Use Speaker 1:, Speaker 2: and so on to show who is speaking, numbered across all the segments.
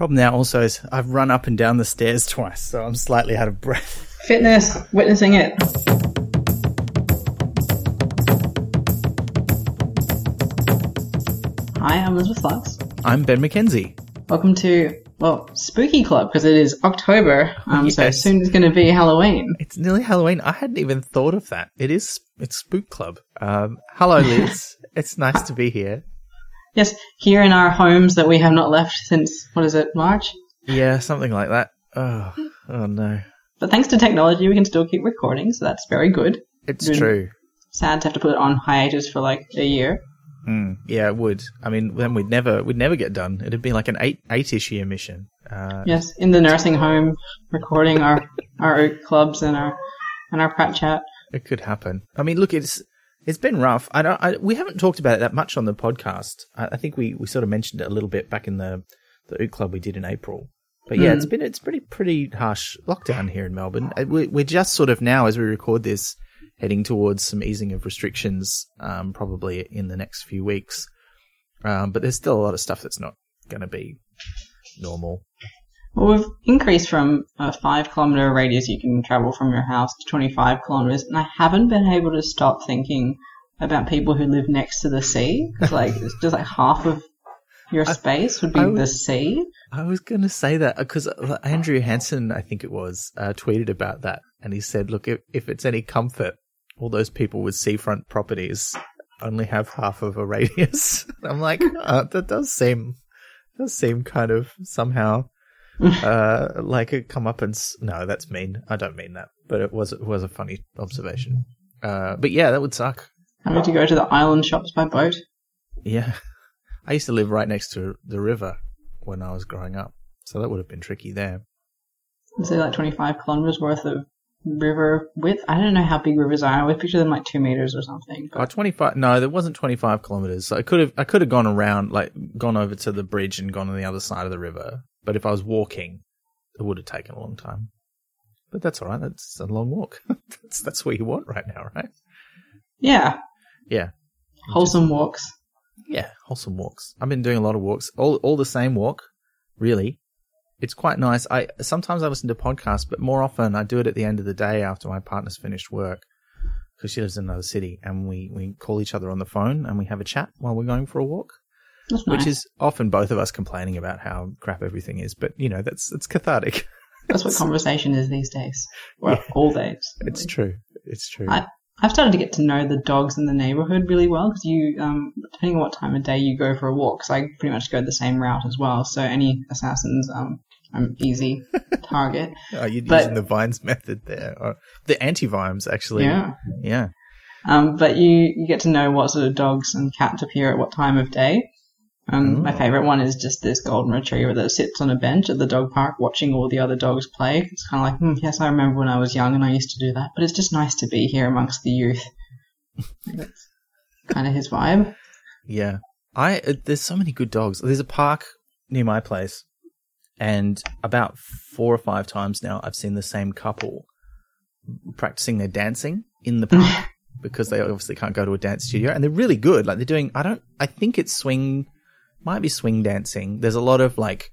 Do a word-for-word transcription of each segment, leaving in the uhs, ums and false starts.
Speaker 1: Problem now also is I've run up and down the stairs twice, so I'm slightly out of breath.
Speaker 2: Fitness, witnessing it. Hi, I'm Elizabeth Lux.
Speaker 1: I'm Ben McKenzie.
Speaker 2: Welcome to, well, Spooky Club, because it is October, um,
Speaker 1: Yes.
Speaker 2: so soon it's going to be Halloween.
Speaker 1: It's nearly Halloween. I hadn't even thought of that. It is, it's Spook Club. Um, hello, Liz. It's nice to be here.
Speaker 2: Yes, here in our homes that we have not left since, what is it, March?
Speaker 1: Yeah, something like that. Oh, oh no.
Speaker 2: But thanks to technology, we can still keep recording, so that's very good.
Speaker 1: It's
Speaker 2: Been
Speaker 1: true.
Speaker 2: Sad to have to put it on hiatus for like a year.
Speaker 1: Mm, yeah, it would. I mean, then we'd never, we'd never get done. It'd be like an eight, eight-ish year mission. Uh,
Speaker 2: Yes, in the nursing home, recording our, our Oak Clubs and our, and our Pratt Chat.
Speaker 1: It could happen. I mean, look, it's it's been rough. I don't. I, we haven't talked about it that much on the podcast. I, I think we, we sort of mentioned it a little bit back in the the Oot Club we did in April. But yeah,
Speaker 2: Mm.
Speaker 1: it's been it's pretty pretty harsh lockdown here in Melbourne. Uh, we, we're just sort of now, as we record this, heading towards some easing of restrictions, um, probably in the next few weeks. Um, but there's still a lot of stuff that's not going to be normal.
Speaker 2: Well, we've increased from a five kilometre radius you can travel from your house to twenty-five kilometres, and I haven't been able to stop thinking about people who live next to the sea. It's like, it's just like half of your space would be
Speaker 1: I would-
Speaker 2: the sea.
Speaker 1: I was going to say that because Andrew Hansen, I think it was, uh, tweeted about that. And he said, look, if, if it's any comfort, all those people with seafront properties only have half of a radius. I'm like, oh, that does seem, does seem kind of somehow, uh, like a come up and, s- no, that's mean. I don't mean that, but it was, it was a funny observation. Uh, but yeah, that would suck.
Speaker 2: Having to go to the island shops by boat.
Speaker 1: Yeah. I used to live right next to the river when I was growing up. So that would have been tricky there.
Speaker 2: I'd say like twenty-five kilometres worth of river width. I don't know how big rivers are. I would picture them like two metres or something.
Speaker 1: Oh, twenty-five. No, there wasn't twenty-five kilometers. So I could have, I could have gone around, like gone over to the bridge and gone on the other side of the river. But if I was walking, it would have taken a long time. But that's all right. That's a long walk. that's that's what you want right now, right?
Speaker 2: Yeah.
Speaker 1: Yeah.
Speaker 2: Wholesome walks.
Speaker 1: Yeah, wholesome walks. I've been doing a lot of walks, all all the same walk, really. It's quite nice. I sometimes I listen to podcasts, but more often I do it at the end of the day after my partner's finished work, because she lives in another city, and we, we call each other on the phone and we have a chat while we're going for a walk,
Speaker 2: That's nice.
Speaker 1: which is often both of us complaining about how crap everything is. But you know, that's it's cathartic.
Speaker 2: That's what conversation is these days. Well,
Speaker 1: Yeah.
Speaker 2: all days.
Speaker 1: It's true. It's true.
Speaker 2: I, I've started to get to know the dogs in the neighbourhood really well because you, um, depending on what time of day you go for a walk, because I pretty much go the same route as well. So any assassins, um, I'm easy target.
Speaker 1: oh, you're
Speaker 2: but-
Speaker 1: using the Vines method there, or the anti-Vimes actually.
Speaker 2: Yeah.
Speaker 1: Yeah.
Speaker 2: Um, but you, you get to know what sort of dogs and cats appear at what time of day. Um,
Speaker 1: Oh.
Speaker 2: My favourite one is just this golden retriever that sits on a bench at the dog park watching all the other dogs play. It's kind of like, hmm, yes, I remember when I was young and I used to do that. But it's just nice to be here amongst the youth. That's kind of his vibe.
Speaker 1: Yeah. I uh, there's so many good dogs. There's a park near my place, and about four or five times now I've seen the same couple practicing their dancing in the park because they obviously can't go to a dance studio, and they're really good. Like they're doing, I don't, I think it's swing, might be swing dancing. There's a lot of like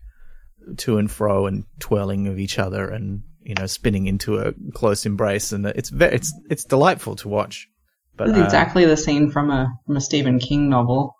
Speaker 1: to and fro and twirling of each other, and you know, spinning into a close embrace, and it's very, it's it's delightful to watch. But
Speaker 2: It's
Speaker 1: uh,
Speaker 2: exactly the scene from a from a Stephen King novel.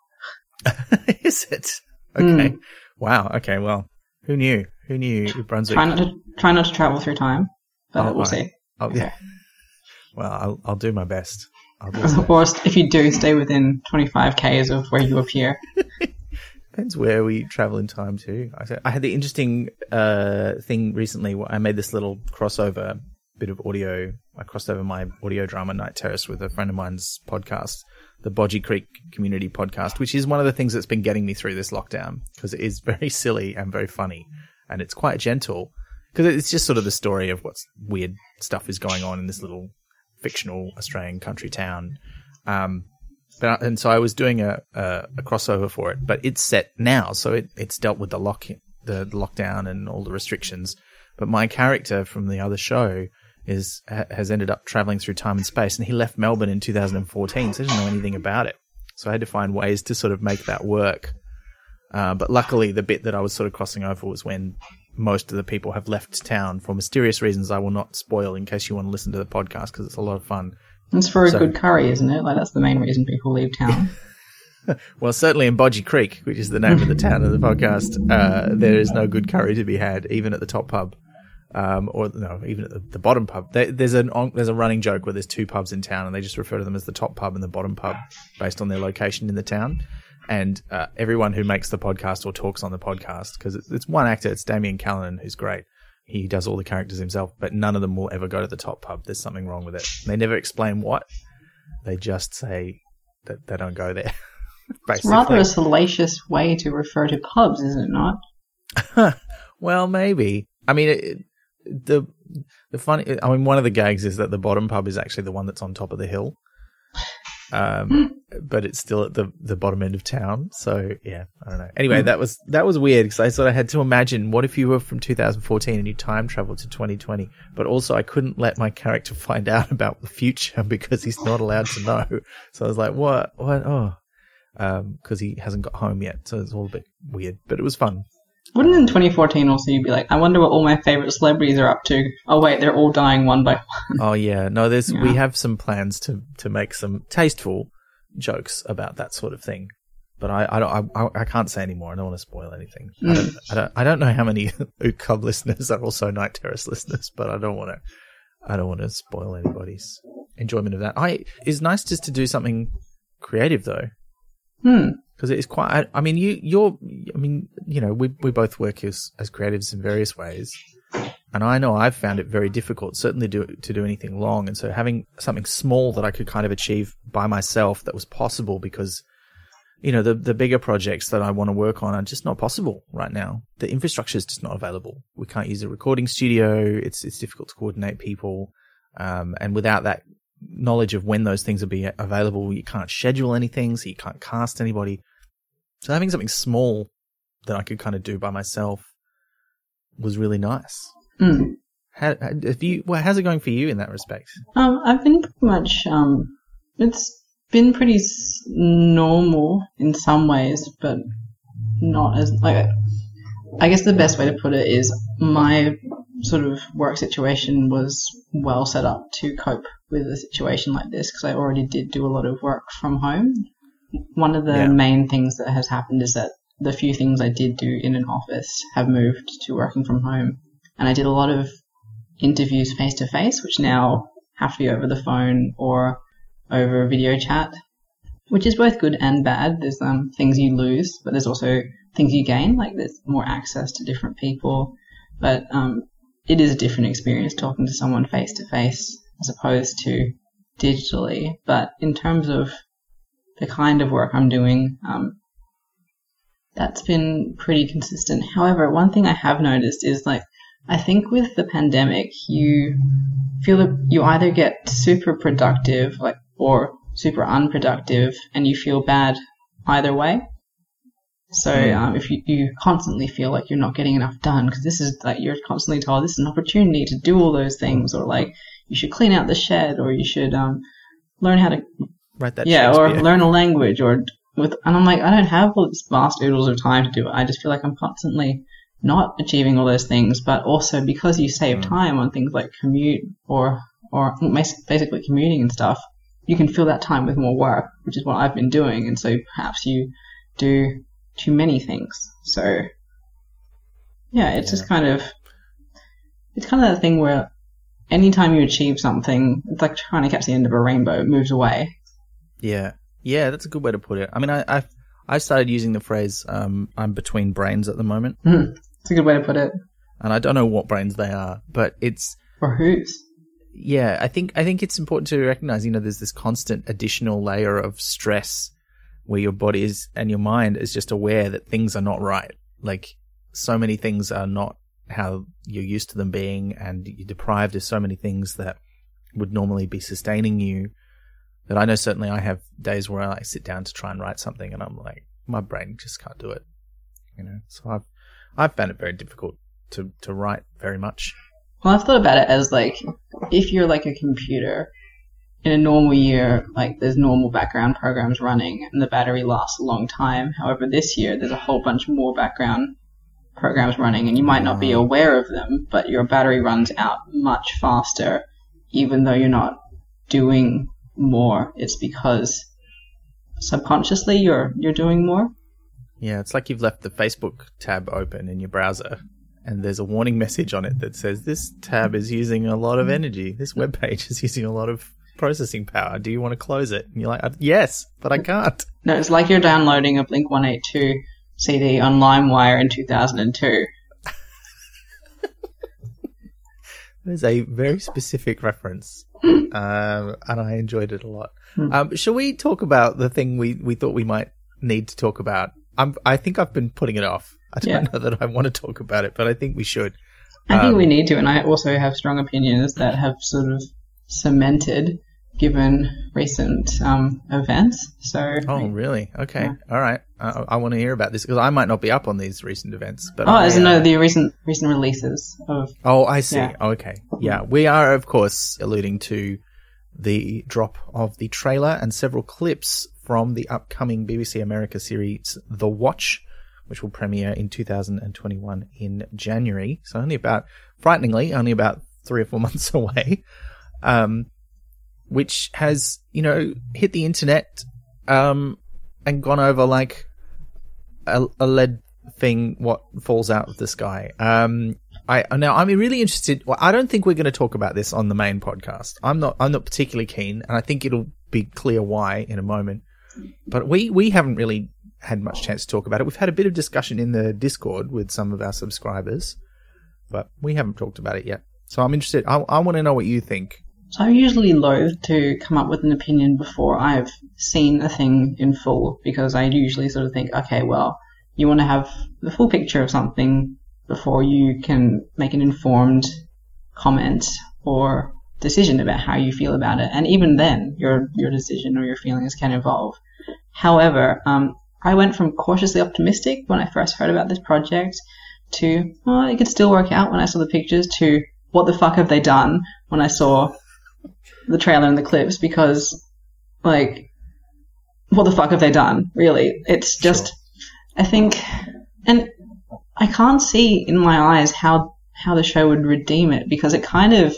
Speaker 1: is it? Okay.
Speaker 2: Mm.
Speaker 1: Wow. Okay. Well, who knew? Who knew New Brunswick?
Speaker 2: Try not to try not to travel through time, but
Speaker 1: Oh,
Speaker 2: we'll
Speaker 1: right.
Speaker 2: see.
Speaker 1: Oh, yeah. Well, I'll I'll do my best. I'll do my best.
Speaker 2: Or if you do, stay within twenty-five kays of where you appear.
Speaker 1: Depends where we travel in time too. I, I had the interesting uh, thing recently where I made this little crossover bit of audio. I crossed over my audio drama Night Terrace with a friend of mine's podcast, the Bodgy Creek Community Podcast, which is one of the things that's been getting me through this lockdown because it is very silly and very funny, and it's quite gentle because it's just sort of the story of what's weird stuff is going on in this little fictional Australian country town. Um, But, and so I was doing a, a, a crossover for it, but it's set now, so it, it's dealt with the lock, the, the lockdown and all the restrictions. But my character from the other show is ha, has ended up traveling through time and space, and he left Melbourne in two thousand fourteen, so he didn't know anything about it. So I had to find ways to sort of make that work. Uh, but luckily, the bit that I was sort of crossing over was when most of the people have left town for mysterious reasons I will not spoil in case you want to listen to the podcast because it's a lot of fun.
Speaker 2: It's for a
Speaker 1: So-
Speaker 2: good curry, isn't it? Like, that's the main reason people leave town.
Speaker 1: Well, certainly in Bodgy Creek, which is the name of the town of the podcast, uh, there is no good curry to be had, even at the top pub, um, or no, even at the, the bottom pub. There, there's an on, there's a running joke where there's two pubs in town, and they just refer to them as the top pub and the bottom pub based on their location in the town. And uh, everyone who makes the podcast or talks on the podcast, because it's, it's one actor, it's Damien Callanan, who's great. He does all the characters himself, but none of them will ever go to the top pub. There's something wrong with it. They never explain what. They just say that they don't go there.
Speaker 2: It's rather a salacious way to refer to pubs, is it not?
Speaker 1: Well, maybe. I mean, it, the the funny. I mean, one of the gags is that the bottom pub is actually the one that's on top of the hill, um, but it's still at the the bottom end of town. So yeah, I don't know. Anyway, that was that was weird because I sort of had to imagine what if you were from two thousand fourteen and you time traveled to twenty twenty, but also I couldn't let my character find out about the future because he's not allowed to know. So I was like, what, what, oh. Because um, he hasn't got home yet, so it's all a bit weird, but it was fun.
Speaker 2: Wouldn't in twenty fourteen also you be like, I wonder what all my favourite celebrities are up to? Oh wait, they're all dying one by one.
Speaker 1: Oh yeah, no, there's
Speaker 2: Yeah.
Speaker 1: we have some plans to to make some tasteful jokes about that sort of thing, but I I don't I, I can't say anymore. I don't want to spoil anything. I, don't, I don't I don't know how many Ook Cub listeners are also Night Terrace listeners, but I don't want to I don't want to spoil anybody's enjoyment of that. I it's nice just to do something creative though.
Speaker 2: Hmm.
Speaker 1: Because it is quite. I, I mean, you, you're. I mean, you know, we we both work as as creatives in various ways, and I know I've found it very difficult, certainly do to do anything long. And so having something small that I could kind of achieve by myself that was possible, because you know the the bigger projects that I want to work on are just not possible right now. The infrastructure is just not available. We can't use a recording studio. It's it's difficult to coordinate people, um, and without that knowledge of when those things will be available, you can't schedule anything, so you can't cast anybody. So having something small that I could kind of do by myself was really nice.
Speaker 2: Mm.
Speaker 1: How, have you, well, how's it going for you in that respect?
Speaker 2: Um, I've been pretty much, um, it's been pretty s- normal in some ways, but not as, like, I guess the best way to put it is my sort of work situation was well set up to cope with a situation like this because I already did do a lot of work from home. One of the
Speaker 1: Yeah.
Speaker 2: main things that has happened is that the few things I did do in an office have moved to working from home. And I did a lot of interviews face to face, which now have to be over the phone or over video chat, which is both good and bad. There's um, things you lose, but there's also things you gain, like there's more access to different people. But um, it is a different experience talking to someone face to face as opposed to digitally. But in terms of the kind of work I'm doing, um, that's been pretty consistent. However, one thing I have noticed is like, I think with the pandemic, you feel that you either get super productive, like, or super unproductive, and you feel bad either way. So um, if you, you constantly feel like you're not getting enough done, because this is like you're constantly told this is an opportunity to do all those things, or like you should clean out the shed, or you should um, learn how to
Speaker 1: Write that
Speaker 2: yeah, or
Speaker 1: Shakespeare.
Speaker 2: learn a language, or with and I'm like I don't have all this vast oodles of time to do it. I just feel like I'm constantly not achieving all those things, but also because you save
Speaker 1: Mm.
Speaker 2: time on things like commute or or basically commuting and stuff, you can fill that time with more work, which is what I've been doing, and so perhaps you do too many things. So yeah, it's
Speaker 1: Yeah.
Speaker 2: just kind of it's kind of that thing where anytime you achieve something, it's like trying to catch the end of a rainbow, it moves away.
Speaker 1: Yeah, yeah, that's a good way to put it. I mean, I I've, I started using the phrase um, "I'm between brains" at the moment,
Speaker 2: Mm, it's a good way to put it.
Speaker 1: and I don't know what brains they are, but it's
Speaker 2: Or whose?
Speaker 1: yeah. I think I think it's important to recognize, you know, there's this constant additional layer of stress where your body is and your mind is just aware that things are not right. Like so many things are not how you're used to them being, and you're deprived of so many things that would normally be sustaining you. That I know certainly I have days where I like sit down to try and write something and I'm like, my brain just can't do it. You know, so I've, I've found it very difficult to, to write very much.
Speaker 2: Well, I've thought about it as like, if you're like a computer in a normal year, like there's normal background programs running and the battery lasts a long time. However, this year there's a whole bunch more background programs running and you might not be aware of them, but your battery runs out much faster even though you're not doing more. It's because subconsciously you're you're doing more.
Speaker 1: Yeah, it's like you've left the Facebook tab open in your browser and there's a warning message on it that says this tab is using a lot of energy. This web page is using a lot of processing power. Do you want to close it? And you're like, yes, but I can't.
Speaker 2: No, it's like you're downloading a Blink one eighty-two C D on LimeWire in two thousand two.
Speaker 1: There's a very specific reference, um, and I enjoyed it a lot.
Speaker 2: Hmm.
Speaker 1: Um, shall we talk about the thing we, we thought we might need to talk about? I'm, I think I've been putting it off. I don't
Speaker 2: Yeah.
Speaker 1: know that I want to talk about it, but I think we should.
Speaker 2: I think
Speaker 1: Um,
Speaker 2: we need to, and I also have strong opinions that have sort of cemented given recent um, events. So,
Speaker 1: Oh, really? Okay.
Speaker 2: Yeah.
Speaker 1: All right. I, I want to hear about this because I might not be up on these recent events. But
Speaker 2: oh,
Speaker 1: I,
Speaker 2: as in
Speaker 1: uh,
Speaker 2: no, the recent recent releases of.
Speaker 1: Oh, I see.
Speaker 2: Yeah.
Speaker 1: Okay. Yeah. We are, of course, alluding to the drop of the trailer and several clips from the upcoming B B C America series The Watch, which will premiere in two thousand twenty-one in January. So only about, frighteningly, only about three or four months away. Um, which has, you know, hit the internet, um, and gone over like a, a lead thing, what falls out of the sky. Um, I, now I'm really interested. Well, I don't think we're going to talk about this on the main podcast. I'm not, I'm not particularly keen, and I think it'll be clear why in a moment. But we, we haven't really had much chance to talk about it. We've had a bit of discussion in the Discord with some of our subscribers, but we haven't talked about it yet. So I'm interested. I, I want to know what you think.
Speaker 2: So I'm usually loath to come up with an opinion before I've seen a thing in full, because I usually sort of think, okay, well, you want to have the full picture of something before you can make an informed comment or decision about how you feel about it. And even then, your your decision or your feelings can evolve. However, um, I went from cautiously optimistic when I first heard about this project to, well, it could still work out when I saw the pictures, to what the fuck have they done when I saw the trailer and the clips, because, like, what the fuck have they done, really? It's just,
Speaker 1: Sure.
Speaker 2: I think, and I can't see in my eyes how, how the show would redeem it, because it kind of,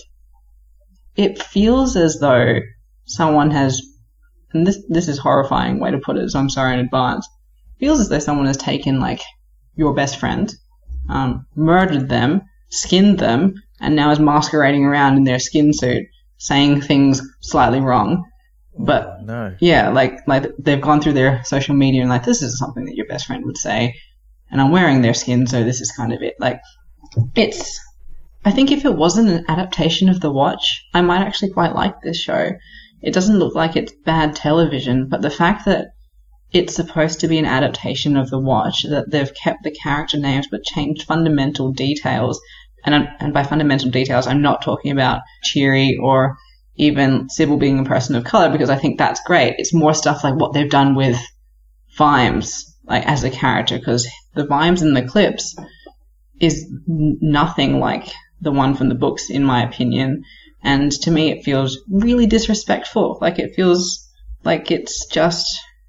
Speaker 2: it feels as though someone has, and this, this is a horrifying way to put it, so I'm sorry in advance, feels as though someone has taken, like, your best friend, um, murdered them, skinned them, and now is masquerading around in their skin suit, saying things slightly wrong. But
Speaker 1: No.
Speaker 2: yeah, like like they've gone through their social media and like, this is something that your best friend would say, and I'm wearing their skin, so this is kind of it. Like, it's, I think if it wasn't an adaptation of The Watch, I might actually quite like this show. It doesn't look like it's bad television, but the fact that it's supposed to be an adaptation of The Watch, that they've kept the character names but changed fundamental details. And, I'm, and by fundamental details, I'm not talking about Cheery or even Sybil being a person of color, because I think that's great. It's more stuff like what they've done with Vimes, like, as a character, because the Vimes in the clips is n- nothing like the one from the books, in my opinion. And to me, it feels really disrespectful. Like, it feels like it's just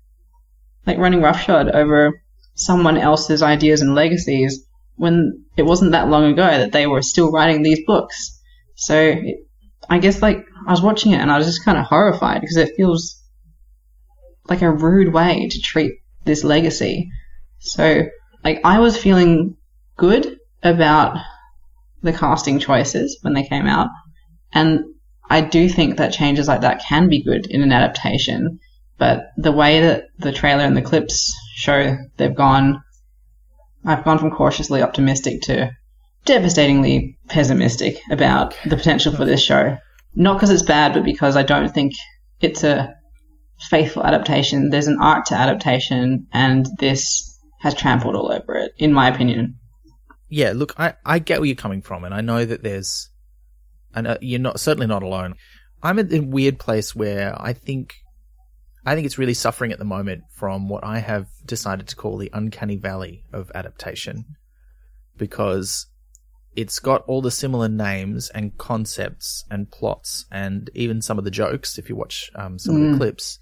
Speaker 2: like running roughshod over someone else's ideas and legacies, when it wasn't that long ago that they were still writing these books. So I guess, like, I was watching it and I was just kind of horrified, because it feels like a rude way to treat this legacy. So, like, I was feeling good about the casting choices when they came out, and I do think that changes like that can be good in an adaptation, but the way that the trailer and the clips show they've gone, I've gone from cautiously optimistic to devastatingly pessimistic about the potential for this show. Not because it's bad, but because I don't think it's a faithful adaptation. There's an art to adaptation, and this has trampled all over it, in my opinion.
Speaker 1: Yeah, look, I, I get where you're coming from, and I know that there's, and uh, you're not certainly not alone. I'm at a weird place where I think, I think it's really suffering at the moment from what I have decided to call the uncanny valley of adaptation, because it's got all the similar names and concepts and plots and even some of the jokes if you watch um, some mm. of the clips,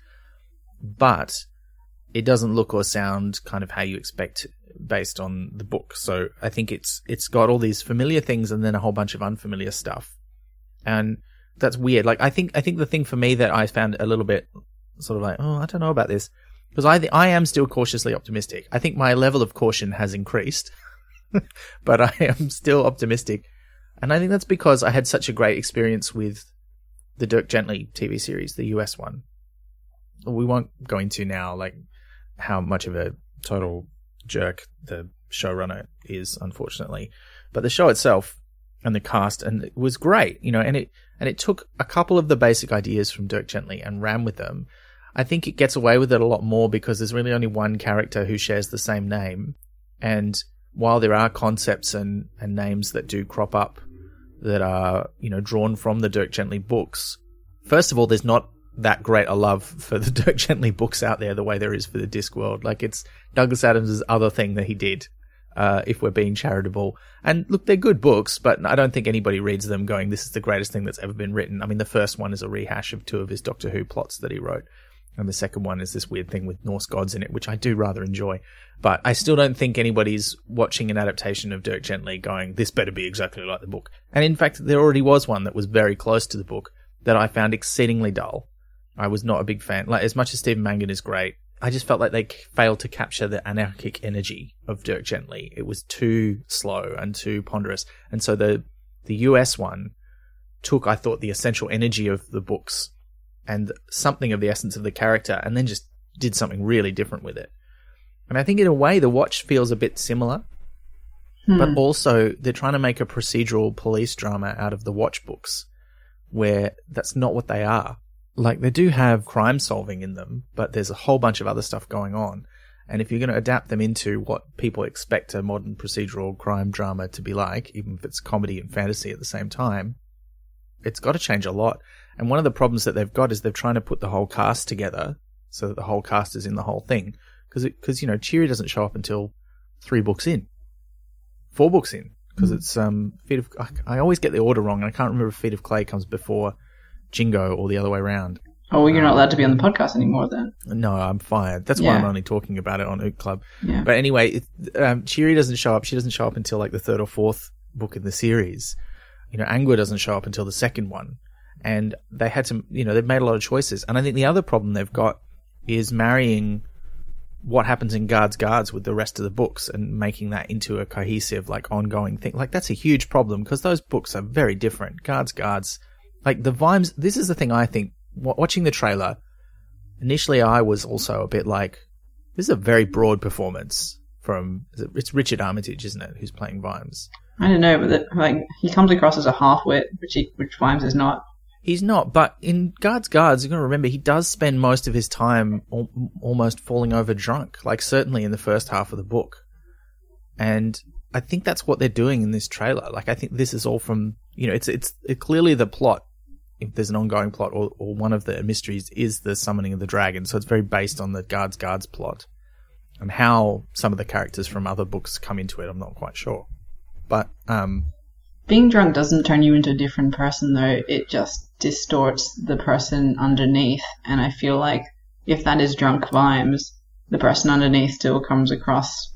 Speaker 1: but it doesn't look or sound kind of how you expect based on the book. So I think it's it's got all these familiar things and then a whole bunch of unfamiliar stuff, and that's weird. Like I think I think the thing for me that I found a little bit sort of like, oh, I don't know about this, because I th- I am still cautiously optimistic. I think my level of caution has increased. But I am still optimistic. And I think that's because I had such a great experience with the Dirk Gently T V series, the U S one. We won't go into now, like, how much of a total jerk the showrunner is, unfortunately. But the show itself and the cast, and it was great, you know, and it, and it took a couple of the basic ideas from Dirk Gently and ran with them. I think it gets away with it a lot more because there's really only one character who shares the same name. And while there are concepts and, and names that do crop up that are, you know, drawn from the Dirk Gently books, first of all, there's not that great a love for the Dirk Gently books out there the way there is for the Discworld. Like, it's Douglas Adams' other thing that he did, uh, if we're being charitable. And look, they're good books, but I don't think anybody reads them going, this is the greatest thing that's ever been written. I mean, the first one is a rehash of two of his Doctor Who plots that he wrote. And the second one is this weird thing with Norse gods in it, which I do rather enjoy. But I still don't think anybody's watching an adaptation of Dirk Gently going, this better be exactly like the book. And in fact, there already was one that was very close to the book that I found exceedingly dull. I was not a big fan. Like, as much as Stephen Mangan is great, I just felt like they failed to capture the anarchic energy of Dirk Gently. It was too slow and too ponderous. And so the, the U S one took, I thought, the essential energy of the books and something of the essence of the character, and then just did something really different with it. And I think in a way the Watch feels a bit similar, hmm. but also they're trying to make a procedural police drama out of the Watch books, where that's not what they are. Like, they do have crime solving in them, but there's a whole bunch of other stuff going on. And if you're going to adapt them into what people expect a modern procedural crime drama to be like, even if it's comedy and fantasy at the same time, it's got to change a lot. And one of the problems that they've got is they're trying to put the whole cast together so that the whole cast is in the whole thing. Because, because you know, Cheery doesn't show up until three books in. Four books in. Because mm. it's, um, Feet of... I, I always get the order wrong, and I can't remember if Feet of Clay comes before Jingo or the other way around.
Speaker 2: Oh, well, you're um, not allowed to be on the podcast anymore then.
Speaker 1: No, I'm fired. That's
Speaker 2: yeah.
Speaker 1: why I'm only talking about it on Ook Club.
Speaker 2: Yeah.
Speaker 1: But anyway, it, um, Cheery doesn't show up. She doesn't show up until like the third or fourth book in the series. You know, Angua doesn't show up until the second one. And they had to, you know, they've made a lot of choices. And I think the other problem they've got is marrying what happens in Guards Guards with the rest of the books and making that into a cohesive, like, ongoing thing. Like, that's a huge problem because those books are very different. Guards Guards, like, the vibes, this is the thing I think, watching the trailer, initially I was also a bit like, this is a very broad performance from, it's Richard Armitage, isn't it, who's playing Vimes?
Speaker 2: I don't know, but the, like, he comes across as a half-wit, which, he, which Vimes is not.
Speaker 1: He's not, but in Guards Guards, you're going to remember, he does spend most of his time al- almost falling over drunk, like certainly in the first half of the book. And I think that's what they're doing in this trailer. Like, I think this is all from, you know, it's it's it, clearly the plot, if there's an ongoing plot, or, or one of the mysteries is the summoning of the dragon. So it's very based on the Guards Guards plot. And how some of the characters from other books come into it, I'm not quite sure. But, um...
Speaker 2: being drunk doesn't turn you into a different person, though. It just distorts the person underneath. And I feel like if that is drunk Vimes, the person underneath still comes across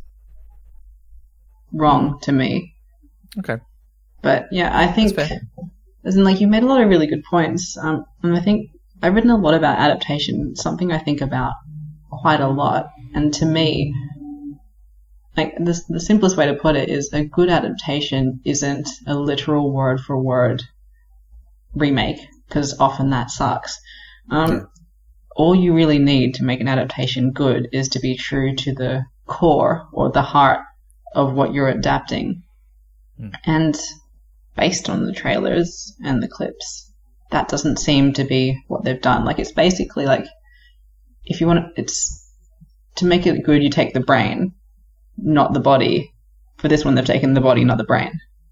Speaker 2: wrong to me.
Speaker 1: Okay.
Speaker 2: But yeah, I think, as in, like, you made a lot of really good points. Um, and I think I've written a lot about adaptation. It's something I think about quite a lot. And to me, like, the, the simplest way to put it is a good adaptation isn't a literal word for word remake, because often that sucks. Um, yeah. All you really need to make an adaptation good is to be true to the core or the heart of what you're adapting. Mm. And based on the trailers and the clips, that doesn't seem to be what they've done. Like, it's basically like, if you want to, it's, to make it good, you take the brain, not the body. For this one, they've taken the body, not the brain.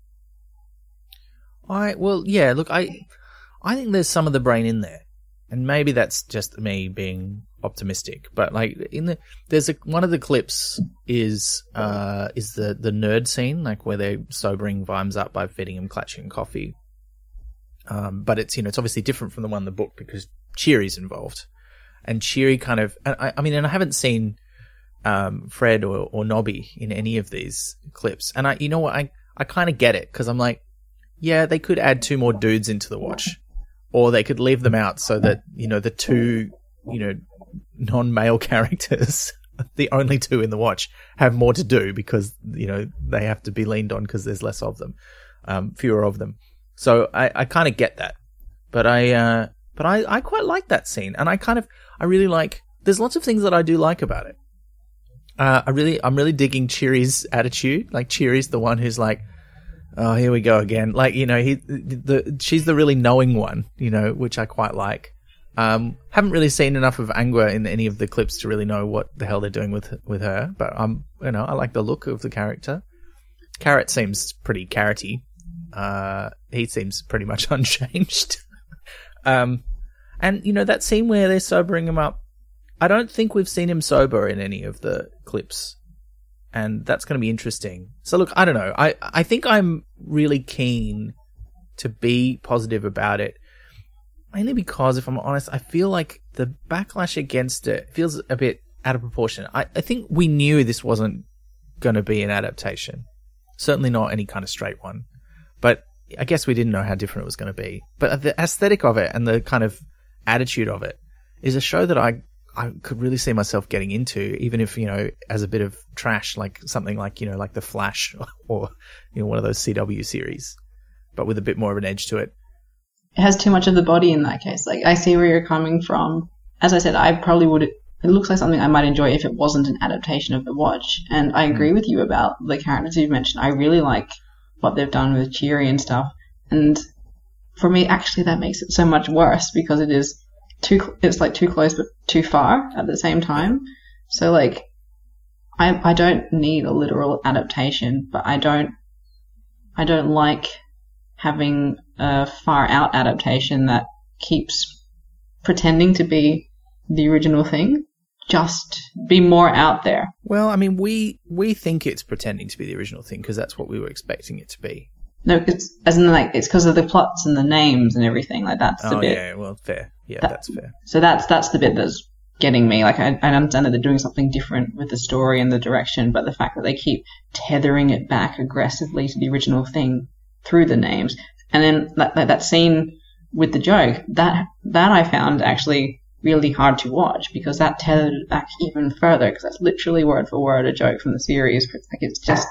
Speaker 1: I well, yeah. Look, I, I think there's some of the brain in there, and maybe that's just me being, optimistic. But like in the there's a one of the clips is uh is the the nerd scene, like where they're sobering Vimes up by feeding him Clatchy and coffee. Um, but it's you know it's obviously different from the one in the book because Cheerie's involved, and Cheerie kind of and I, I mean and I haven't seen um Fred or or Nobby in any of these clips, and I you know what I I kind of get it because I'm like, yeah, they could add two more dudes into the watch, or they could leave them out so that you know the two you know non-male characters, the only two in the watch, have more to do because you know they have to be leaned on because there's less of them, um, fewer of them. So I, I kind of get that, but I, uh, but I, I quite like that scene, and I kind of, I really like. There's lots of things that I do like about it. Uh, I really, I'm really digging Cheerie's attitude. Like Cheerie's the one who's like, oh, here we go again. Like you know, he, the, she's the really knowing one, you know, which I quite like. Um, haven't really seen enough of Angua in any of the clips to really know what the hell they're doing with with her, but I'm, you know, I like the look of the character. Carrot seems pretty carroty. Uh, he seems pretty much unchanged. um, and you know that scene where they're sobering him up. I don't think we've seen him sober in any of the clips, and that's going to be interesting. So look, I don't know. I I think I'm really keen to be positive about it, mainly because if I'm honest, I feel like the backlash against it feels a bit out of proportion. I I think we knew this wasn't going to be an adaptation, certainly not any kind of straight one. But I guess we didn't know how different it was going to be. But the aesthetic of it and the kind of attitude of it is a show that I, I could really see myself getting into, even if, you know, as a bit of trash, like something like, you know, like The Flash or, you know, one of those C W series, but with a bit more of an edge to it.
Speaker 2: It has too much of the body in that case. Like, I see where you're coming from. As I said, I probably would, it looks like something I might enjoy if it wasn't an adaptation of The Watch. And I agree with you about the characters you've mentioned. I really like what they've done with Cheerie and stuff, and for me actually that makes it so much worse because it is too it's like too close but too far at the same time. So like I I don't need a literal adaptation, but I don't I don't like having a far out adaptation that keeps pretending to be the original thing. Just be more out there.
Speaker 1: Well, I mean, we we think it's pretending to be the original thing because that's what we were expecting it to be.
Speaker 2: No, it's as in like it's because of the plots and the names and everything. Like that's the
Speaker 1: oh,
Speaker 2: bit.
Speaker 1: yeah, well, fair. Yeah,
Speaker 2: that,
Speaker 1: that's fair.
Speaker 2: So that's that's the bit that's getting me. Like I, I understand that they're doing something different with the story and the direction, but the fact that they keep tethering it back aggressively to the original thing through the names, and then that that, that scene with the joke that that I found actually really hard to watch because that tethered it back even further because that's literally word for word a joke from the series. It's like it's just,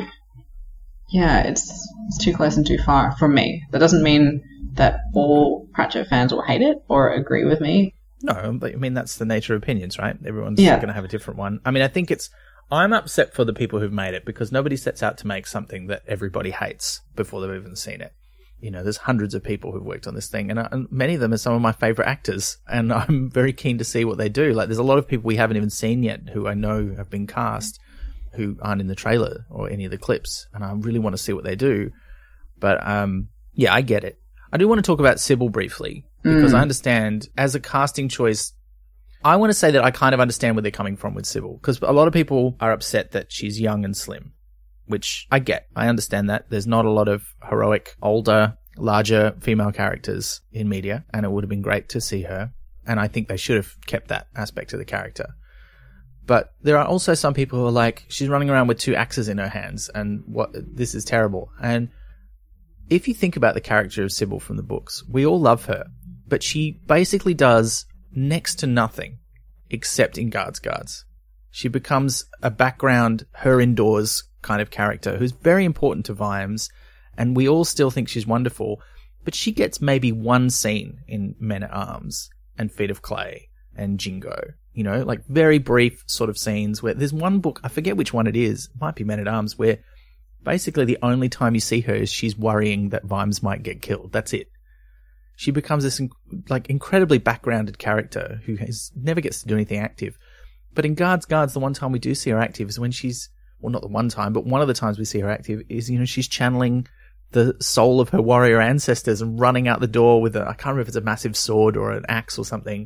Speaker 2: yeah, it's it's too close and too far for me. That doesn't mean that all Pratchett fans will hate it or agree with me.
Speaker 1: No, but I mean that's the nature of opinions, right? Everyone's
Speaker 2: yeah.
Speaker 1: going to have a different one. I mean, I think it's. I'm upset for the people who've made it because nobody sets out to make something that everybody hates before they've even seen it. You know, there's hundreds of people who've worked on this thing, and, uh, and many of them are some of my favorite actors, and I'm very keen to see what they do. Like, there's a lot of people we haven't even seen yet who I know have been cast who aren't in the trailer or any of the clips, and I really want to see what they do. But, um, yeah, I get it. I do want to talk about Sybil briefly, because mm. I understand, as a casting choice, I want to say that I kind of understand where they're coming from with Sybil, because a lot of people are upset that she's young and slim. Which I get. I understand that. There's not a lot of heroic, older, larger female characters in media, and it would have been great to see her. And I think they should have kept that aspect of the character. But there are also some people who are like, she's running around with two axes in her hands, and what this is terrible. And if you think about the character of Sybil from the books, we all love her, but she basically does next to nothing except in Guards Guards. She becomes a background, her indoors kind of character who's very important to Vimes, and we all still think she's wonderful, but she gets maybe one scene in Men at Arms and Feet of Clay and Jingo, you know, like very brief sort of scenes where there's one book, I forget which one it is, it might be Men at Arms, where basically the only time you see her is she's worrying that Vimes might get killed. That's it. She becomes this like incredibly backgrounded character who has, never gets to do anything active. But in Guards Guards, the one time we do see her active is when she's, well, not the one time, but one of the times we see her active is, you know, she's channeling the soul of her warrior ancestors and running out the door with a, I can't remember if it's a massive sword or an axe or something,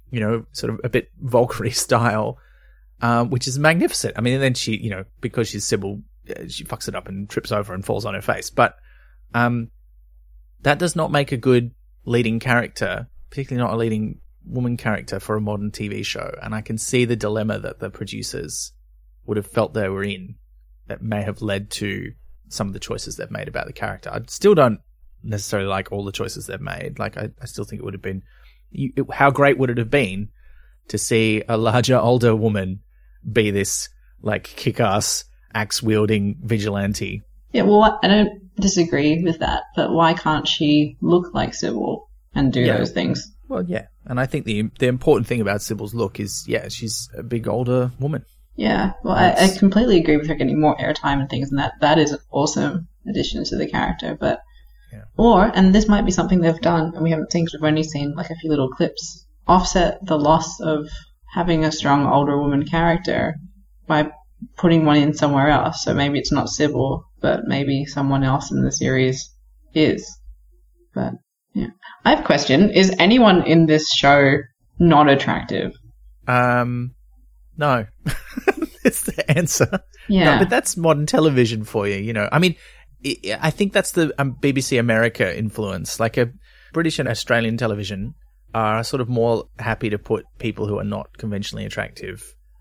Speaker 1: you know, sort of a bit Valkyrie style, um, which is magnificent. I mean, and then she, you know, because she's Sybil, she fucks it up and trips over and falls on her face. But um, that does not make a good leading character, particularly not a leading woman character for a modern T V show. And I can see the dilemma that the producers would have felt they were in that may have led to some of the choices they've made about the character. I still don't necessarily like all the choices they've made. Like, I, I still think it would have been, you, it, how great would it have been to see a larger, older woman be this, like, kick-ass, axe-wielding vigilante?
Speaker 2: Yeah, well, I don't disagree with that, but why can't she look like Sybil and do
Speaker 1: Yeah.
Speaker 2: those things?
Speaker 1: Well, yeah. And I think the the important thing about Sybil's look is, yeah, she's a big, older woman.
Speaker 2: Yeah, well, I, I completely agree with her getting more airtime and things, and that that is an awesome addition to the character. But
Speaker 1: Yeah.
Speaker 2: or, and this might be something they've done, and we haven't seen because we've only seen like a few little clips, offset the loss of having a strong older woman character by putting one in somewhere else. So maybe it's not Sybil, but maybe someone else in the series is. But yeah, I have a question: is anyone in this show not attractive?
Speaker 1: Um, no. It's the answer.
Speaker 2: Yeah.
Speaker 1: No, but that's modern television for you, you know. I mean, I I think that's the um, B B C America influence. Like, a British and Australian television are sort of more happy to put people who are not conventionally attractive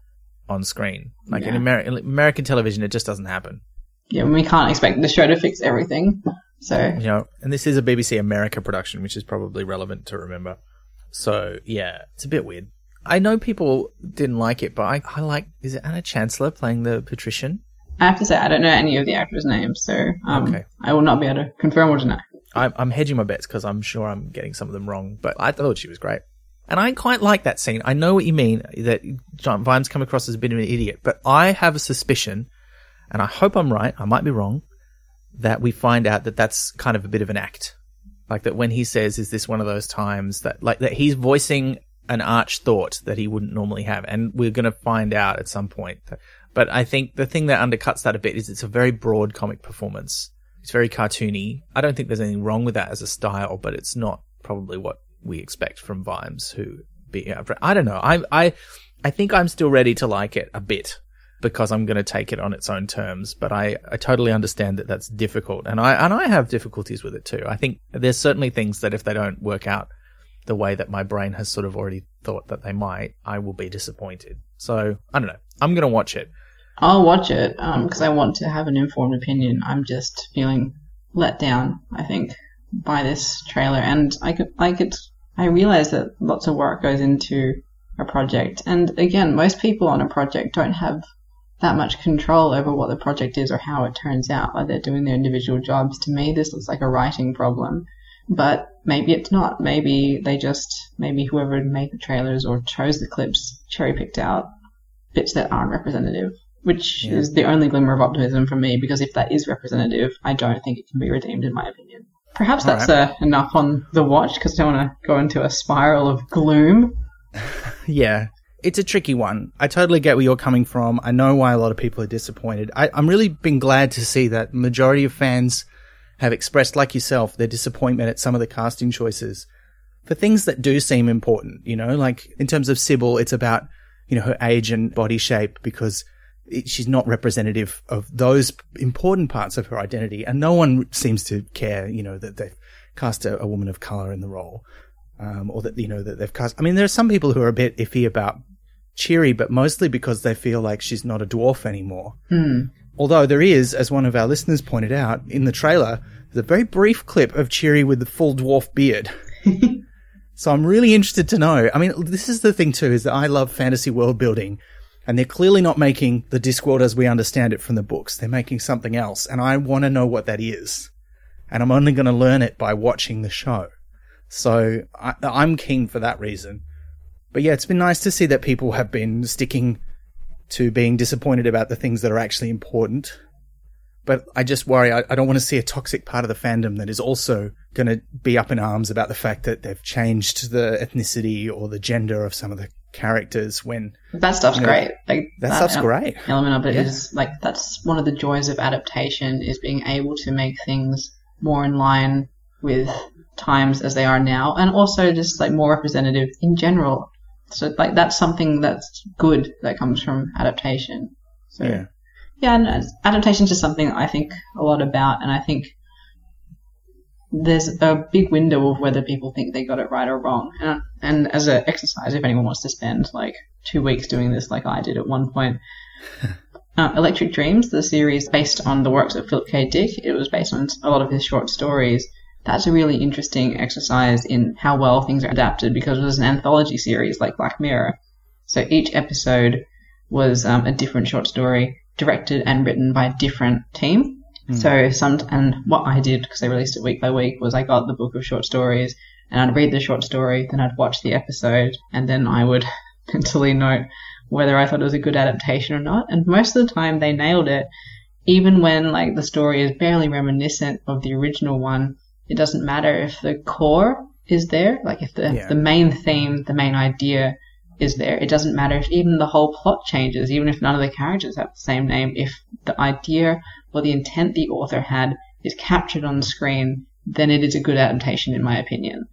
Speaker 1: on screen. Like,
Speaker 2: Yeah.
Speaker 1: in Ameri- American television, it just doesn't happen.
Speaker 2: Yeah, we can't expect the show to fix everything. So
Speaker 1: You know, and this is a B B C America production, which is probably relevant to remember. So, yeah, it's a bit weird. I know people didn't like it, but I, I like, is it Anna Chancellor playing the patrician?
Speaker 2: I have to say I don't know any of the actors' names, so um,
Speaker 1: Okay.
Speaker 2: I will not be able to confirm or deny.
Speaker 1: I'm, I'm hedging my bets because I'm sure I'm getting some of them wrong, but I thought she was great. And I quite like that scene. I know what you mean, that John Vimes come across as a bit of an idiot, but I have a suspicion, and I hope I'm right, I might be wrong, that we find out that that's kind of a bit of an act. Like, that when he says, is this one of those times that, like, that he's voicing an arch thought that he wouldn't normally have, and we're going to find out at some point. But I think the thing that undercuts that a bit is it's a very broad comic performance. It's very cartoony. I don't think there's anything wrong with that as a style, but it's not probably what we expect from Vimes, who be, I don't know. I, I, I think I'm still ready to like it a bit because I'm going to take it on its own terms, but I, I totally understand that that's difficult. And I, and I have difficulties with it too. I think there's certainly things that if they don't work out the way that my brain has sort of already thought that they might, I will be disappointed. So, I don't know. I'm going to watch it.
Speaker 2: I'll watch it because I want to have an informed opinion. I'm just feeling let down, I think, by this trailer. And I could, like it, I realize that lots of work goes into a project. And again, most people on a project don't have that much control over what the project is or how it turns out. Like, they're doing their individual jobs. To me, this looks like a writing problem. But maybe it's not. Maybe they just, maybe whoever made the trailers or chose the clips cherry picked out bits that aren't representative, which
Speaker 1: Yeah.
Speaker 2: is the only glimmer of optimism for me, because if that is representative, I don't think it can be redeemed in my opinion. Perhaps
Speaker 1: All
Speaker 2: that's
Speaker 1: right.
Speaker 2: uh, enough on the watch, because I don't want to go into a spiral of gloom.
Speaker 1: Yeah, it's a tricky one. I totally get where you're coming from. I know why a lot of people are disappointed. I, I'm really been glad to see that the majority of fans have expressed, like yourself, their disappointment at some of the casting choices for things that do seem important. You know, like in terms of Sybil, it's about, you know, her age and body shape, because it, she's not representative of those important parts of her identity. And no one seems to care, you know, that they've cast a, a woman of color in the role. Um, or that, you know, that they've cast. I mean, there are some people who are a bit iffy about Cheery, but mostly because they feel like she's not a dwarf anymore.
Speaker 2: Hmm.
Speaker 1: Although there is, as one of our listeners pointed out in the trailer, there's a very brief clip of Cheery with the full dwarf beard. So I'm really interested to know. I mean, this is the thing too, is that I love fantasy world building, and they're clearly not making the Discworld as we understand it from the books. They're making something else, and I want to know what that is. And I'm only going to learn it by watching the show. So I, I'm keen for that reason. But yeah, it's been nice to see that people have been sticking to being disappointed about the things that are actually important. But I just worry, I, I don't want to see a toxic part of the fandom that is also going to be up in arms about the fact that they've changed the ethnicity or the gender of some of the characters when...
Speaker 2: That stuff's
Speaker 1: you know,
Speaker 2: great. Like
Speaker 1: That stuff's
Speaker 2: el-
Speaker 1: great.
Speaker 2: Element of it
Speaker 1: Yeah.
Speaker 2: is like, that's one of the joys of adaptation, is being able to make things more in line with times as they are now, and also just like more representative in general So like that's something that's good that comes from adaptation. So
Speaker 1: Yeah.
Speaker 2: yeah, and adaptation is just something I think a lot about, and I think there's a big window of whether people think they got it right or wrong. And, and as an exercise, if anyone wants to spend like two weeks doing this like I did at one point, uh, Electric Dreams, the series based on the works of Philip K. Dick, it was based on a lot of his short stories. That's a really interesting exercise in how well things are adapted, because it was an anthology series like Black Mirror. So each episode was um, a different short story, directed and written by a different team. Mm. So some, and what I did, because they released it week by week, was I got the book of short stories and I'd read the short story, then I'd watch the episode, and then I would mentally note whether I thought it was a good adaptation or not. And most of the time they nailed it, even when like the story is barely reminiscent of the original one. It doesn't matter if the core is there, like if the yeah. the main theme, the main idea is there. It doesn't matter if even the whole plot changes, even if none of the characters have the same name. If the idea or the intent the author had is captured on the screen, then it is a good adaptation, in my opinion.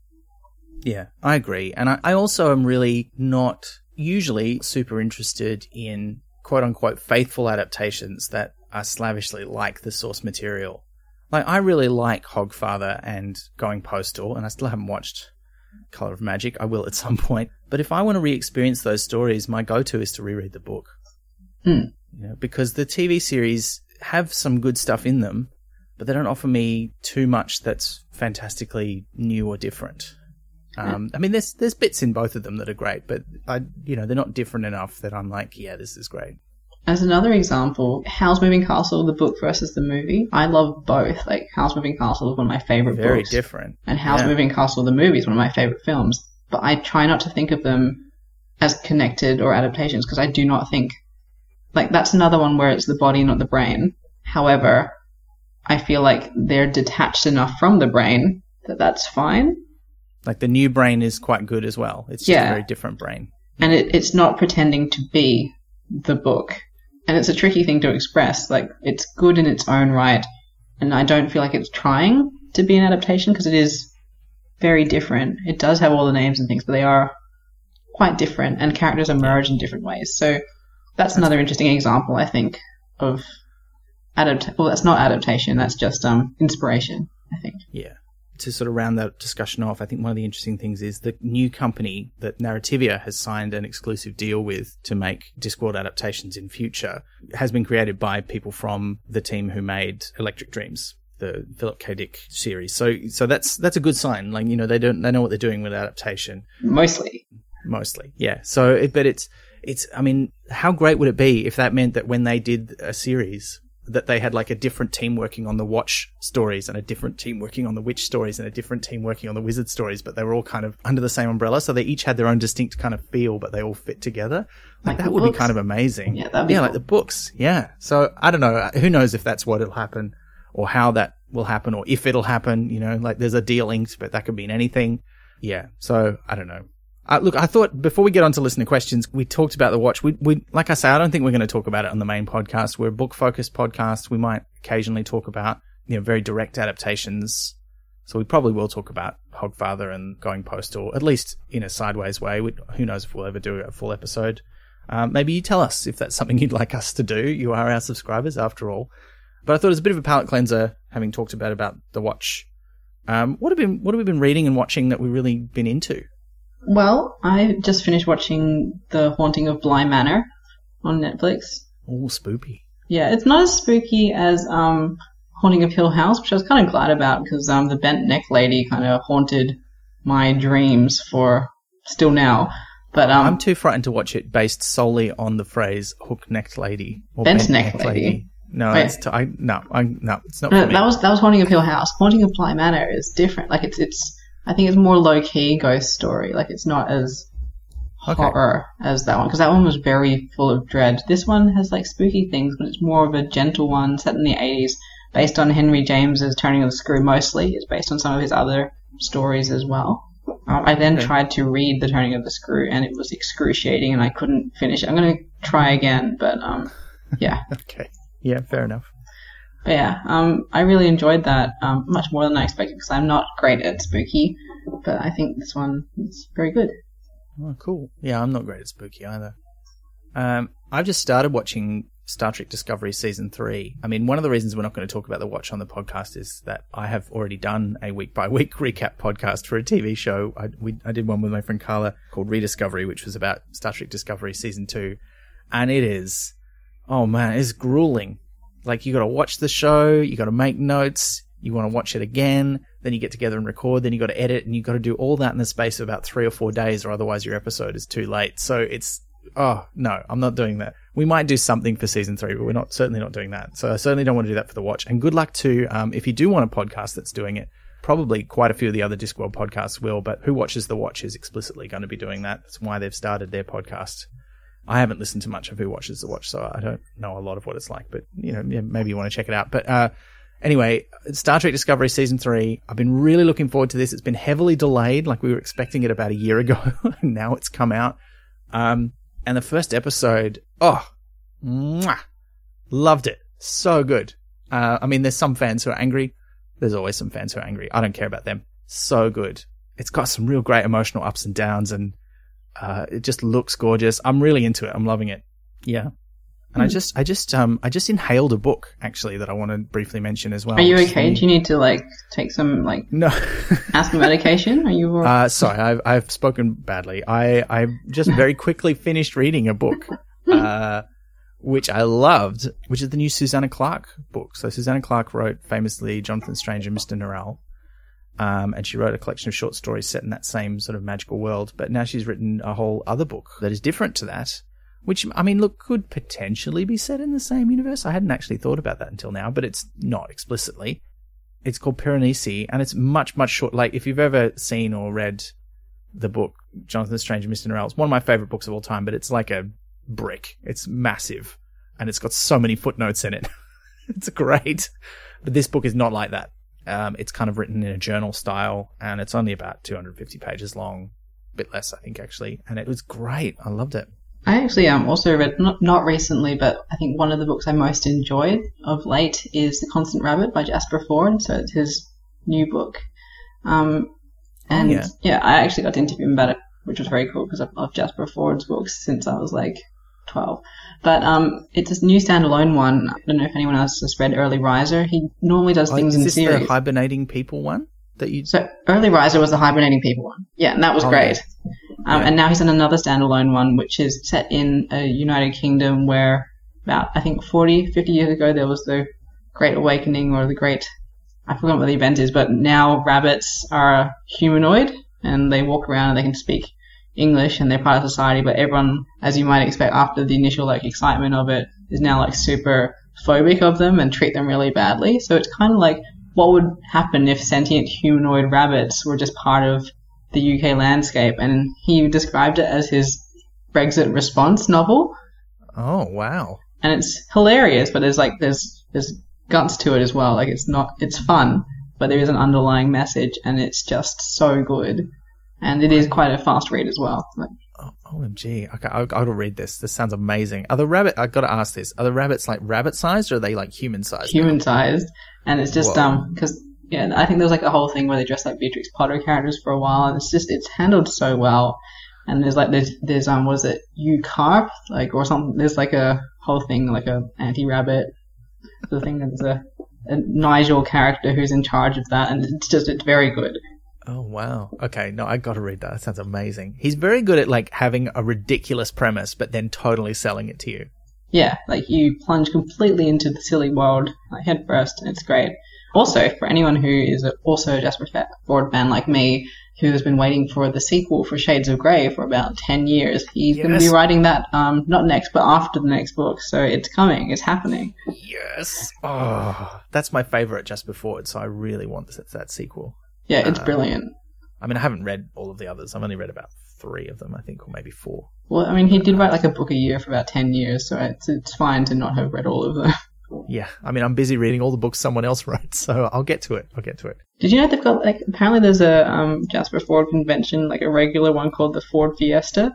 Speaker 1: Yeah, I agree. And I, I also am really not usually super interested in quote-unquote faithful adaptations that are slavishly like the source material. Like, I really like Hogfather and Going Postal, and I still haven't watched Colour of Magic. I will at some point. But if I want to re-experience those stories, my go-to is to reread the book.
Speaker 2: Mm.
Speaker 1: You know, because the T V series have some good stuff in them, but they don't offer me too much that's fantastically new or different. Um, I mean, there's there's bits in both of them that are great, but I, you know, they're not different enough that I'm like, yeah, this is great.
Speaker 2: As another example, Howl's Moving Castle, the book versus the movie. I love both. Like, Howl's Moving Castle is one of my favorite
Speaker 1: Very
Speaker 2: books.
Speaker 1: Very different.
Speaker 2: And Howl's
Speaker 1: yeah.
Speaker 2: Moving Castle, the movie, is one of my favorite films. But I try not to think of them as connected or adaptations, because I do not think... Like, that's another one where it's the body, not the brain. However, I feel like they're detached enough from the brain that that's fine.
Speaker 1: Like, the new brain is quite good as well. It's just
Speaker 2: yeah.
Speaker 1: a very different brain.
Speaker 2: And it, it's not pretending to be the book. And it's a tricky thing to express. Like, it's good in its own right, and I don't feel like it's trying to be an adaptation, because it is very different. It does have all the names and things, but they are quite different, and characters emerge in different ways. So that's, that's another interesting example, I think, of adapt. Well, that's not adaptation. That's just um inspiration, I think.
Speaker 1: Yeah. To sort of round that discussion off, I think one of the interesting things is the new company that Narrativia has signed an exclusive deal with to make Discworld adaptations in future has been created by people from the team who made Electric Dreams, the Philip K. Dick series. So, so that's that's a good sign. Like, you know, they don't they know what they're doing with adaptation.
Speaker 2: Mostly,
Speaker 1: mostly, yeah. So, it, but it's it's. I mean, how great would it be if that meant that when they did a series, that they had like a different team working on the Watch stories and a different team working on the Witch stories and a different team working on the Wizard stories, but they were all kind of under the same umbrella. So they each had their own distinct kind of feel, but they all fit together. Like,
Speaker 2: like
Speaker 1: that would
Speaker 2: books.
Speaker 1: be kind of amazing.
Speaker 2: Yeah, that'd be
Speaker 1: yeah
Speaker 2: cool.
Speaker 1: Like the books. Yeah. So I don't know. Who knows if that's what will happen or how that will happen or if it'll happen, you know, like there's a deal inked, but that could mean anything. Yeah. So I don't know. Uh, look, I thought before we get on to listener questions, we talked about the Watch. We, we, like I say, I don't think we're going to talk about it on the main podcast. We're a book-focused podcast. We might occasionally talk about, you know, very direct adaptations. So we probably will talk about Hogfather and Going Postal, at least in a sideways way. We, who knows if we'll ever do a full episode. Um, maybe you tell us if that's something you'd like us to do. You are our subscribers, after all. But I thought it was a bit of a palate cleanser, having talked about about the Watch. Um, what have been what have we been reading and watching that we've really been into?
Speaker 2: Well, I just finished watching The Haunting of Bly Manor on Netflix.
Speaker 1: Oh, spoopy.
Speaker 2: Yeah, it's not as spooky as um, Haunting of Hill House, which I was kind of glad about, because um, the bent neck lady kind of haunted my dreams for still now. But um,
Speaker 1: I'm too frightened to watch it based solely on the phrase hook-necked lady. Or
Speaker 2: bent,
Speaker 1: bent
Speaker 2: neck,
Speaker 1: neck
Speaker 2: lady.
Speaker 1: lady. No,
Speaker 2: Wait.
Speaker 1: it's t- I, no, I, no, it's not
Speaker 2: No,
Speaker 1: for me.
Speaker 2: that was that was Haunting of Hill House. Haunting of Bly Manor is different. Like, it's it's. I think it's more low-key ghost story. Like, it's not as
Speaker 1: Okay.
Speaker 2: horror as that one, because that one was very full of dread. This one has, like, spooky things, but it's more of a gentle one, set in the eighties, based on Henry James's Turning of the Screw mostly. It's based on some of his other stories as well. Um, I then
Speaker 1: Okay.
Speaker 2: tried to read The Turning of the Screw, and it was excruciating, and I couldn't finish it. I'm going to try again, but, um, yeah.
Speaker 1: Okay. Yeah, fair enough.
Speaker 2: But yeah, um, I really enjoyed that, um, much more than I expected, because I'm not great at spooky, but I think this one is very good.
Speaker 1: Oh, cool. Yeah, I'm not great at spooky either. Um, I've just started watching Star Trek Discovery Season three. I mean, one of the reasons we're not going to talk about the watch on the podcast is that I have already done a week-by-week recap podcast for a T V show. I, we, I did one with my friend Carla called Rediscovery, which was about Star Trek Discovery Season two. And it is, oh man, it's grueling. Like, you got to watch the show, you got to make notes, you want to watch it again, then you get together and record, then you got to edit, and you got to do all that in the space of about three or four days, or otherwise your episode is too late. So it's, oh no, I'm not doing that. We might do something for season three, but we're not certainly not doing that. So I certainly don't want to do that for the watch. And good luck to, um, if you do want a podcast that's doing it, probably quite a few of the other Discworld podcasts will, but Who Watches the Watch is explicitly going to be doing that. That's why they've started their podcast. I haven't listened to much of Who Watches the Watch, so I don't know a lot of what it's like, but you know, yeah, maybe you want to check it out. But, uh, anyway, Star Trek Discovery Season three, I've been really looking forward to this. It's been heavily delayed, like we were expecting it about a year ago. Now it's come out. Um, and the first episode, oh, mwah, loved it. So good. Uh, I mean, there's some fans who are angry. There's always some fans who are angry. I don't care about them. So good. It's got some real great emotional ups and downs, and uh, it just looks gorgeous. I'm really into it. I'm loving it. Yeah. And I just, I just, um, I just inhaled a book actually that I want to briefly mention as well.
Speaker 2: Are you okay? Do you need to like take some like
Speaker 1: no
Speaker 2: asthma medication? Are you?
Speaker 1: Uh, sorry, I've I've spoken badly. I I just very quickly finished reading a book, uh, which I loved, which is the new Susanna Clarke book. So Susanna Clarke wrote famously Jonathan Strange and Mister Norrell, um, and she wrote a collection of short stories set in that same sort of magical world. But now she's written a whole other book that is different to that. Which, I mean, look, could potentially be set in the same universe. I hadn't actually thought about that until now, but it's not explicitly. It's called Piranesi, and it's much, much short. Like, if you've ever seen or read the book Jonathan Strange and Mister Norrell, it's one of my favorite books of all time, but it's like a brick. It's massive, and it's got so many footnotes in it. It's great. But this book is not like that. Um, it's kind of written in a journal style, and it's only about two hundred fifty pages long. A bit less, I think, actually. And it was great. I loved it.
Speaker 2: I actually um also read, not, not recently, but I think one of the books I most enjoyed of late is The Constant Rabbit by Jasper Fforde. So it's his new book. Um, and
Speaker 1: oh, yeah.
Speaker 2: yeah, I actually got to interview him about it, which was very cool because I've loved Jasper Fforde's books since I was like twelve. But um, it's a new standalone one. I don't know if anyone else has read Early Riser. He normally does
Speaker 1: oh,
Speaker 2: things
Speaker 1: in
Speaker 2: series.
Speaker 1: Is this the hibernating people one? That you...
Speaker 2: So Early Riser was the hibernating people one. Yeah, and that was oh, great. Yeah. Um, yeah. And now he's done another standalone one, which is set in a United Kingdom where about, I think, forty, fifty years ago, there was the Great Awakening or the Great, I forgot what the event is, but now rabbits are humanoid and they walk around and they can speak English and they're part of society, but everyone, as you might expect after the initial like excitement of it, is now like super phobic of them and treat them really badly. So it's kind of like, what would happen if sentient humanoid rabbits were just part of the U K landscape? And he described it as his Brexit response novel.
Speaker 1: Oh, wow.
Speaker 2: And it's hilarious, but there's like, there's, there's guts to it as well. Like it's not, it's fun, but there is an underlying message and it's just so good. And it is quite a fast read as well. Like,
Speaker 1: oh, O M G. Okay, I've got to read this. This sounds amazing. Are the rabbit, I've got to ask this, are the rabbits like rabbit sized or are they like human sized?
Speaker 2: Human sized. And it's just, Whoa. um, cause, yeah, I think there was like a whole thing where they dressed like Beatrix Potter characters for a while, and it's just, it's handled so well. And there's like, there's, there's, um, was it U Carp? Like, or something, there's like a whole thing, like a anti-rabbit. The thing there's a, a Nigel character who's in charge of that, and it's just, it's very good.
Speaker 1: Oh, wow. Okay, no, I got to read that. That sounds amazing. He's very good at like having a ridiculous premise, but then totally selling it to you.
Speaker 2: Yeah, like you plunge completely into the silly world, like head first, and it's great. Also, for anyone who is also a Jasper Fforde fan like me, who has been waiting for the sequel for Shades of Grey for about ten years, he's yes. going to be writing that, um, not next, but after the next book. So it's coming, it's happening.
Speaker 1: Yes. Oh, that's my favorite Jasper Fforde, so I really want this, that sequel.
Speaker 2: Yeah, it's
Speaker 1: uh,
Speaker 2: brilliant.
Speaker 1: I mean, I haven't read all of the others. I've only read about three of them, I think, or maybe four.
Speaker 2: Well, I mean, he did write like a book a year for about ten years, so it's, it's fine to not have read all of them.
Speaker 1: Yeah, I mean, I'm busy reading all the books someone else wrote, so I'll get to it. I'll get to it.
Speaker 2: Did you know they've got, like, apparently there's a um, Jasper Fforde convention, like a regular one called the Ford Fiesta?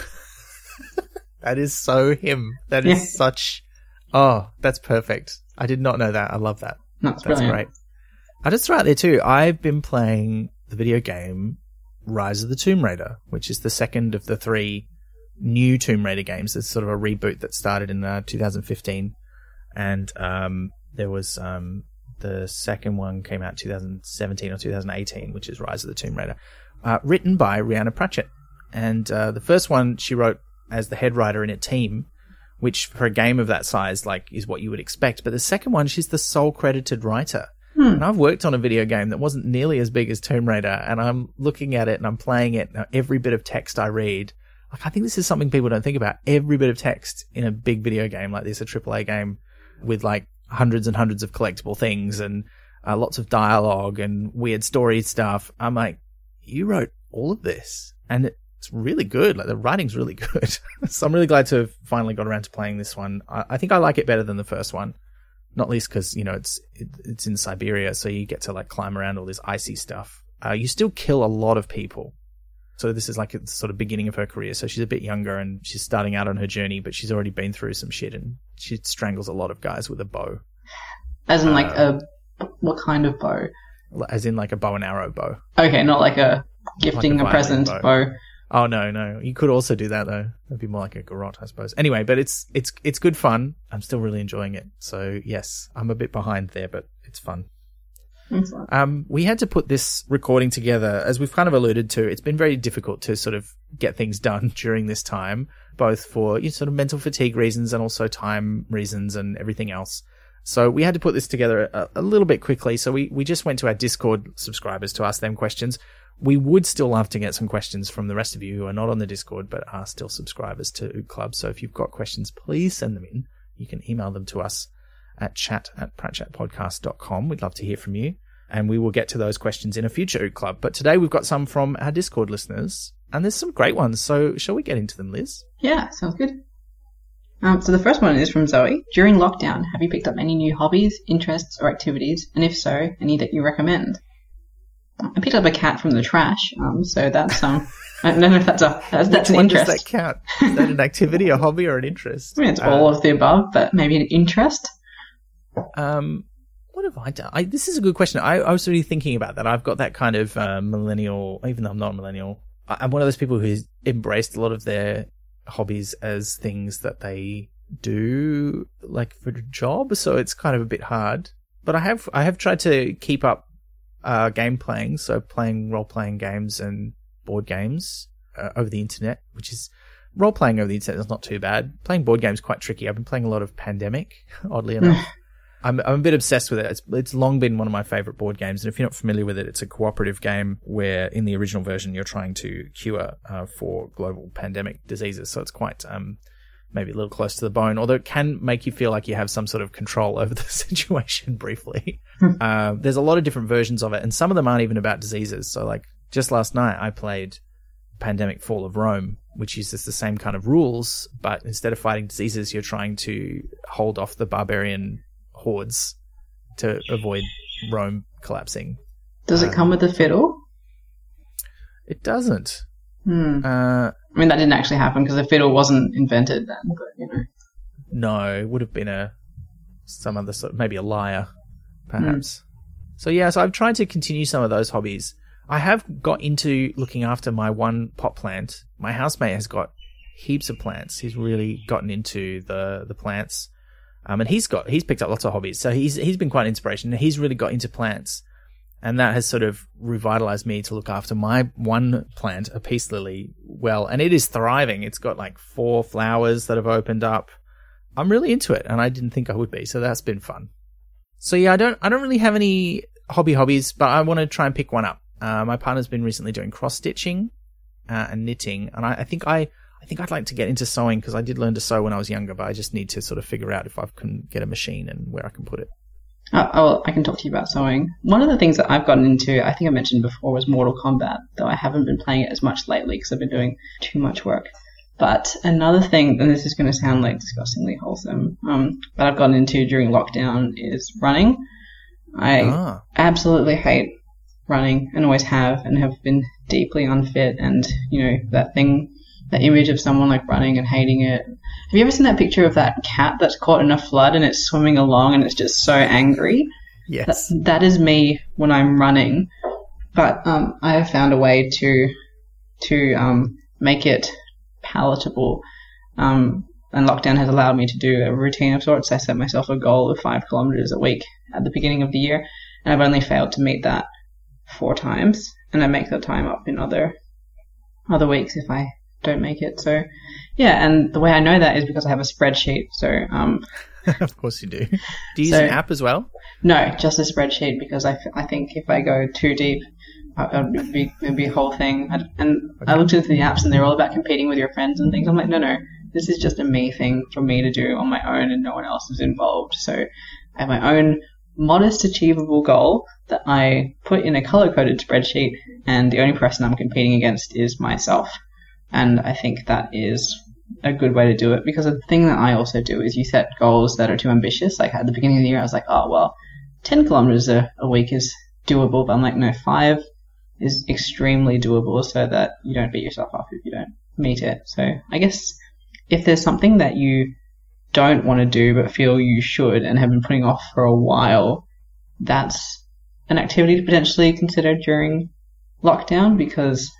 Speaker 1: That is so him. That is yeah. such, oh, that's perfect. I did not know that. I love that.
Speaker 2: That's,
Speaker 1: that's great. I just throw out there too, I've been playing the video game Rise of the Tomb Raider, which is the second of the three new Tomb Raider games. It's sort of a reboot that started in uh, two thousand fifteen, and um, there was um, the second one came out two thousand seventeen or two thousand eighteen, which is Rise of the Tomb Raider, uh, written by Rhianna Pratchett. And uh, the first one she wrote as the head writer in a team, which for a game of that size, like, is what you would expect. But the second one, she's the sole credited writer. Hmm. And I've worked on a video game that wasn't nearly as big as Tomb Raider, and I'm looking at it and I'm playing it. Now, every bit of text I read, like, I think this is something people don't think about. Every bit of text in a big video game like this, a triple A game with like hundreds and hundreds of collectible things and uh, lots of dialogue and weird story stuff. I'm like, you wrote all of this, and it's really good. Like, the writing's really good. So I'm really glad to have finally got around to playing this one. I, I think I like it better than the first one. Not least because, you know, it's it, it's in Siberia, so you get to, like, climb around all this icy stuff. Uh, you still kill a lot of people. So this is, like, the sort of beginning of her career. So she's a bit younger and she's starting out on her journey, but she's already been through some shit, and she strangles a lot of guys with a bow.
Speaker 2: As in, like,
Speaker 1: uh,
Speaker 2: a... What kind of bow?
Speaker 1: As in, like, a bow and arrow bow.
Speaker 2: Okay, not like a gifting like a, a present bow. bow.
Speaker 1: Oh, no, no. You could also do that, though. It'd be more like a garrote, I suppose. Anyway, but it's it's it's good fun. I'm still really enjoying it. So, yes, I'm a bit behind there, but it's fun.
Speaker 2: Excellent.
Speaker 1: Um, we had to put this recording together, as we've kind of alluded to. It's been very difficult to sort of get things done during this time, both for, you know, sort of mental fatigue reasons and also time reasons and everything else. So we had to put this together a, a little bit quickly. So we, we just went to our Discord subscribers to ask them questions. We would still love to get some questions from the rest of you who are not on the Discord but are still subscribers to Oog Club. So if you've got questions, please send them in. You can email them to us at chat at pratchat podcast dot com. We'd love to hear from you, and we will get to those questions in a future Oog Club. But today we've got some from our Discord listeners, and there's some great ones. So shall we get into them, Liz?
Speaker 2: Yeah, sounds good. Um, so the first one is from Zoe. During lockdown, have you picked up any new hobbies, interests, or activities? And if so, any that you recommend? I picked up a cat from the trash, um, so that's, um, I don't know if that's a, that's, that's an
Speaker 1: Which one
Speaker 2: interest.
Speaker 1: Does that count? Is that an activity, a hobby, or an interest?
Speaker 2: I mean, it's all uh, of the above, but maybe an interest.
Speaker 1: Um, what have I done? I, this is a good question. I, I was really thinking about that. I've got that kind of, uh, millennial, even though I'm not a millennial, I, I'm one of those people who's embraced a lot of their hobbies as things that they do, like, for a job, so it's kind of a bit hard. But I have, I have tried to keep up Uh, game playing, so playing role-playing games and board games uh, over the internet, which is, role-playing over the internet is not too bad. Playing board games is quite tricky. I've been playing a lot of Pandemic, oddly enough. I'm, I'm a bit obsessed with it. It's, it's long been one of my favorite board games, and if you're not familiar with it, it's a cooperative game where, in the original version, you're trying to cure uh, for global pandemic diseases, so it's quite um, maybe a little close to the bone, although it can make you feel like you have some sort of control over the situation briefly. uh, there's a lot of different versions of it, and some of them aren't even about diseases. So, like, just last night I played Pandemic Fall of Rome, which uses the same kind of rules, but instead of fighting diseases, you're trying to hold off the barbarian hordes to avoid Rome collapsing.
Speaker 2: Does it um, come with a fiddle?
Speaker 1: It doesn't.
Speaker 2: Hmm.
Speaker 1: Uh,
Speaker 2: I mean, that didn't actually happen because the fiddle wasn't invented then, but, you know.
Speaker 1: No, it would have been a some other sort, maybe a lyre, perhaps. Mm. So yeah, so I've tried to continue some of those hobbies. I have got into looking after my one pot plant. My housemate has got heaps of plants. He's really gotten into the the plants, um, and he's got he's picked up lots of hobbies. So he's he's been quite an inspiration. He's really got into plants. And that has sort of revitalized me to look after my one plant, a peace lily, well. And it is thriving. It's got like four flowers that have opened up. I'm really into it, and I didn't think I would be. So that's been fun. So yeah, I don't, I don't really have any hobby hobbies, but I want to try and pick one up. Uh, my partner's been recently doing cross stitching uh, and knitting, and I, I think I, I think I'd like to get into sewing because I did learn to sew when I was younger, but I just need to sort of figure out if I can get a machine and where I can put it.
Speaker 2: Oh, oh, I can talk to you about sewing. One of the things that I've gotten into, I think I mentioned before, was Mortal Kombat, though I haven't been playing it as much lately because I've been doing too much work. But another thing, and this is going to sound like disgustingly wholesome, um, that I've gotten into during lockdown is running. I ah. absolutely hate running and always have, and have been deeply unfit. And, you know, that thing, that image of someone like running and hating it. Have you ever seen that picture of that cat that's caught in a flood and it's swimming along and it's just so angry?
Speaker 1: Yes.
Speaker 2: That, that is me when I'm running. but um, I have found a way to to um, make it palatable. Um, and lockdown has allowed me to do a routine of sorts. I set myself a goal of five kilometers a week at the beginning of the year, and I've only failed to meet that four times, and I make the time up in other other weeks if I don't make it. So yeah, and the way I know that is because I have a spreadsheet. So um,
Speaker 1: of course you do. Do you use
Speaker 2: so,
Speaker 1: an app as well?
Speaker 2: No, just a spreadsheet, because I, I think if I go too deep, uh, it would be, it'd be a whole thing. I, and okay. I looked into the apps and they're all about competing with your friends and things. I'm like, no, no, this is just a me thing for me to do on my own and no one else is involved. So I have my own modest, achievable goal that I put in a color-coded spreadsheet, and the only person I'm competing against is myself. And I think that is a good way to do it, because the thing that I also do is you set goals that are too ambitious. Like at the beginning of the year, I was like, oh, well, ten kilometers a, a week is doable. But I'm like, no, five is extremely doable, so that you don't beat yourself up if you don't meet it. So I guess if there's something that you don't want to do but feel you should and have been putting off for a while, that's an activity to potentially consider during lockdown, because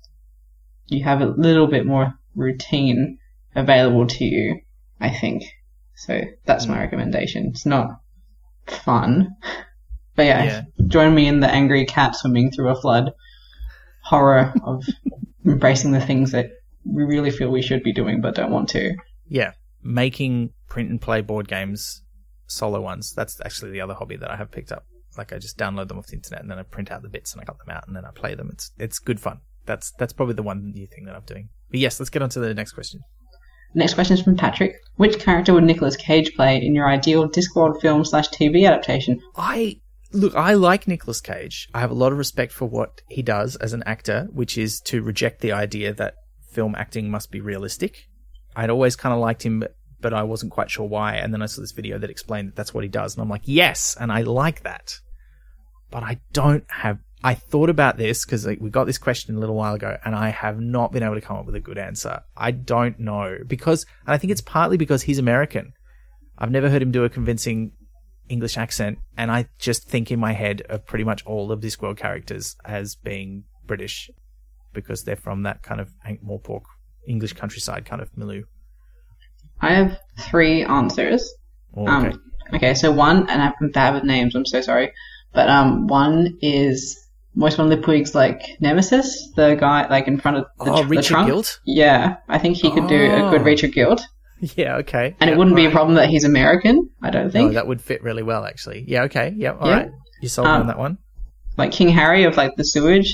Speaker 2: you have a little bit more routine available to you, I think. So that's my recommendation. It's not fun, but yeah, yeah. Join me in the angry cat swimming through a flood horror of embracing the things that we really feel we should be doing but don't want to.
Speaker 1: Yeah, making print and play board games, solo ones. That's actually the other hobby that I have picked up. Like I just download them off the internet and then I print out the bits and I cut them out and then I play them. It's it's good fun. That's that's probably the one new thing that I'm doing. But yes, let's get on to the next question.
Speaker 2: Next question is from Patrick. Which character would Nicolas Cage play in your ideal Discworld film slash T V adaptation?
Speaker 1: I look, I like Nicolas Cage. I have a lot of respect for what he does as an actor, which is to reject the idea that film acting must be realistic. I'd always kind of liked him, but I wasn't quite sure why. And then I saw this video that explained that that's what he does. And I'm like, yes, and I like that. But I don't have... I thought about this because like, we got this question a little while ago and I have not been able to come up with a good answer. I don't know because, and I think it's partly because he's American. I've never heard him do a convincing English accent, and I just think in my head of pretty much all of Discworld characters as being British because they're from that kind of more pork English countryside kind of milieu.
Speaker 2: I have three answers.
Speaker 1: Oh, okay.
Speaker 2: Um, okay, so one, and I'm bad with names, I'm so sorry, but um, one is Moist One Lipwig's like nemesis, the guy like in front of the,
Speaker 1: oh,
Speaker 2: tr-
Speaker 1: Richard
Speaker 2: the trunk.
Speaker 1: Guild?
Speaker 2: Yeah, I think he could
Speaker 1: oh.
Speaker 2: do a good Richard Guild.
Speaker 1: Yeah, okay.
Speaker 2: And
Speaker 1: yep,
Speaker 2: it wouldn't
Speaker 1: right.
Speaker 2: be a problem that he's American, I don't think.
Speaker 1: No, that would fit really well, actually. Yeah, okay. Yep, all
Speaker 2: yeah.
Speaker 1: right. You sold me
Speaker 2: um,
Speaker 1: on that one.
Speaker 2: Like King Harry of like the sewage.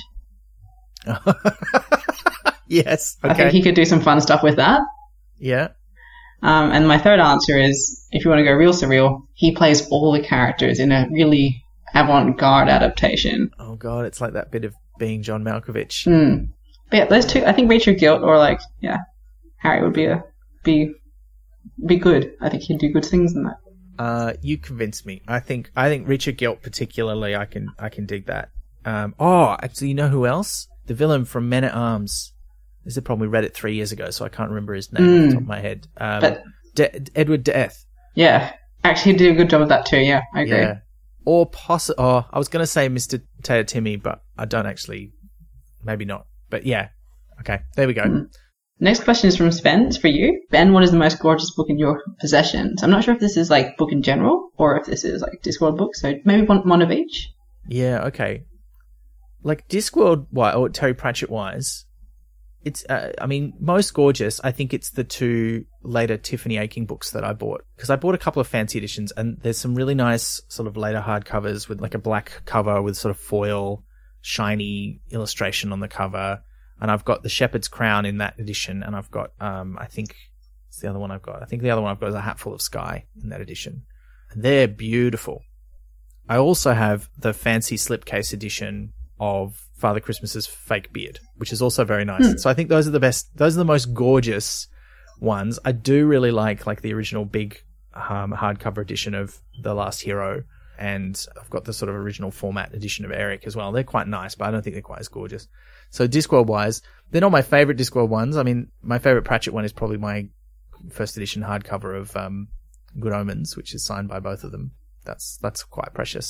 Speaker 1: Yes, okay.
Speaker 2: I think he could do some fun stuff with that.
Speaker 1: Yeah.
Speaker 2: Um, and my third answer is, if you want to go real surreal, he plays all the characters in a really avant-garde adaptation.
Speaker 1: Oh god, it's like that bit of being John Malkovich.
Speaker 2: Mm. But yeah, those two, I think Richard Guilt or like, yeah, Harry would be a, be, be good. I think he'd do good things in that.
Speaker 1: Uh, you convinced me. I think, I think Richard Guilt particularly, I can, I can dig that. Um, oh, actually, you know who else? The villain from Men at Arms. This is a problem. We read it three years ago, so I can't remember his name mm. off the top of my head. Um,
Speaker 2: but,
Speaker 1: De- Edward Death.
Speaker 2: Yeah. Actually, he did a good job of that too, yeah. I agree.
Speaker 1: Yeah. Or possi- oh, I was going to say Mister Taya Timmy, but I don't actually. Maybe not. But yeah. Okay, there we go. Mm.
Speaker 2: Next question is from Sven. It's for you. Ben, what is the most gorgeous book in your possession? So I'm not sure if this is like book in general or if this is like Discworld book, so maybe one, one of each.
Speaker 1: Yeah, okay. Like Discworld wise, or Terry Pratchett wise, it's, uh, I mean, most gorgeous, I think it's the two later Tiffany Aching books that I bought. Because I bought a couple of fancy editions, and there's some really nice sort of later hardcovers with like a black cover with sort of foil, shiny illustration on the cover. And I've got The Shepherd's Crown in that edition, and I've got, um, I think, it's the other one I've got. I think the other one I've got is A Hatful of Sky in that edition. And they're beautiful. I also have the fancy slipcase edition of Father Christmas's Fake Beard, which is also very nice. Hmm. So I think those are the best, those are the most gorgeous ones. I do really like, like the original big, um, hardcover edition of The Last Hero. And I've got the sort of original format edition of Eric as well. They're quite nice, but I don't think they're quite as gorgeous. So Discworld-wise, they're not my favourite Discworld ones. I mean, my favourite Pratchett one is probably my first edition hardcover of um, Good Omens, which is signed by both of them. That's that's quite precious.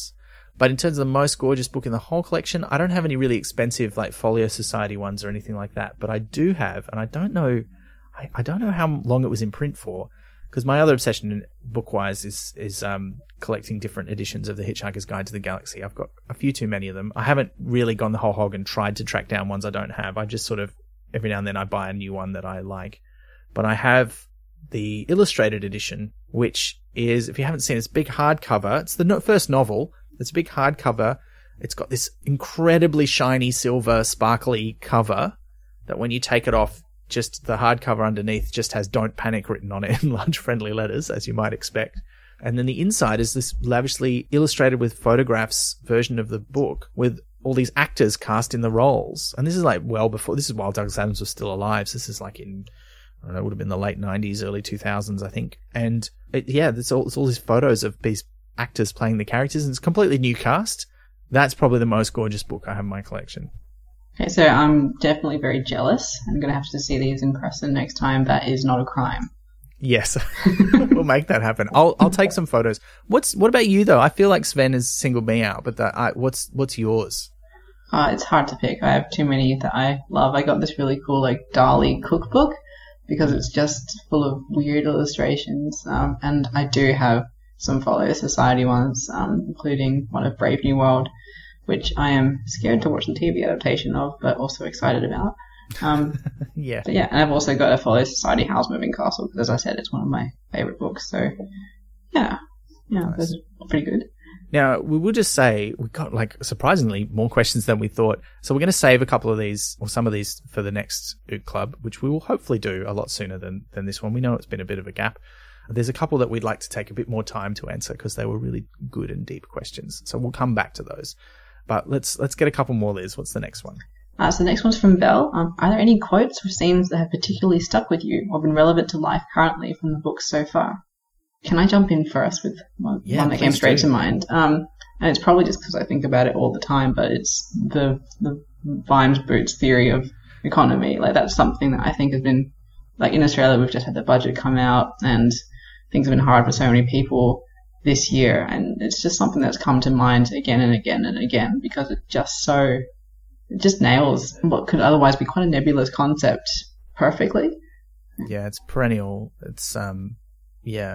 Speaker 1: But in terms of the most gorgeous book in the whole collection, I don't have any really expensive like Folio Society ones or anything like that. But I do have, and I don't know, I, I don't know how long it was in print for, because my other obsession book-wise is is um, collecting different editions of The Hitchhiker's Guide to the Galaxy. I've got a few too many of them. I haven't really gone the whole hog and tried to track down ones I don't have. I just sort of, every now and then I buy a new one that I like. But I have the illustrated edition, which is, if you haven't seen it, it's a big hardcover. It's the no- first novel. It's a big hardcover. It's got this incredibly shiny silver sparkly cover that when you take it off, just the hardcover underneath just has "Don't Panic" written on it in large friendly letters, as you might expect. And then the inside is this lavishly illustrated with photographs version of the book with all these actors cast in the roles. And this is like well before, this is while Douglas Adams was still alive. So this is like in, I don't know, it would have been the late nineties, early two thousands, I think. And it, yeah, there's all, there's all these photos of these actors playing the characters, and it's a completely new cast. That's probably the most gorgeous book I have in my collection.
Speaker 2: Okay, so I'm definitely very jealous. I'm going to have to see these in person next time. That is not a crime.
Speaker 1: Yes, we'll make that happen. I'll I'll take some photos. What's what about you though? I feel like Sven has singled me out, but that, I, what's what's yours?
Speaker 2: Uh, it's hard to pick. I have too many that I love. I got this really cool like Dali cookbook because it's just full of weird illustrations, um, and I do have some Folio Society ones, um, including one of Brave New World, which I am scared to watch the T V adaptation of, but also excited about. Um,
Speaker 1: yeah.
Speaker 2: But yeah, and I've also got a Folio Society Howl's Moving Castle, because as I said, it's one of my favourite books. So, yeah, yeah,
Speaker 1: nice.
Speaker 2: That's pretty good.
Speaker 1: Now, we will just say we got, like, surprisingly more questions than we thought. So we're going to save a couple of these, or some of these, for the next Ook Club, which we will hopefully do a lot sooner than, than this one. We know it's been a bit of a gap. There's a couple that we'd like to take a bit more time to answer because they were really good and deep questions. So we'll come back to those. But let's let's get a couple more, Liz. What's the next one?
Speaker 2: Uh, so the next one's from Belle. Um, are there any quotes or scenes that have particularly stuck with you or been relevant to life currently from the books so far? Can I jump in first with one,
Speaker 1: yeah,
Speaker 2: one that came straight
Speaker 1: do.
Speaker 2: to mind? Um, and it's probably just because I think about it all the time, but it's the the Vimes Boots theory of economy. Like, that's something that I think has been, like, in Australia, we've just had the budget come out and things have been hard for so many people this year, and it's just something that's come to mind again and again and again because it just so it just nails what could otherwise be quite a nebulous concept perfectly.
Speaker 1: Yeah, it's perennial. It's um, yeah,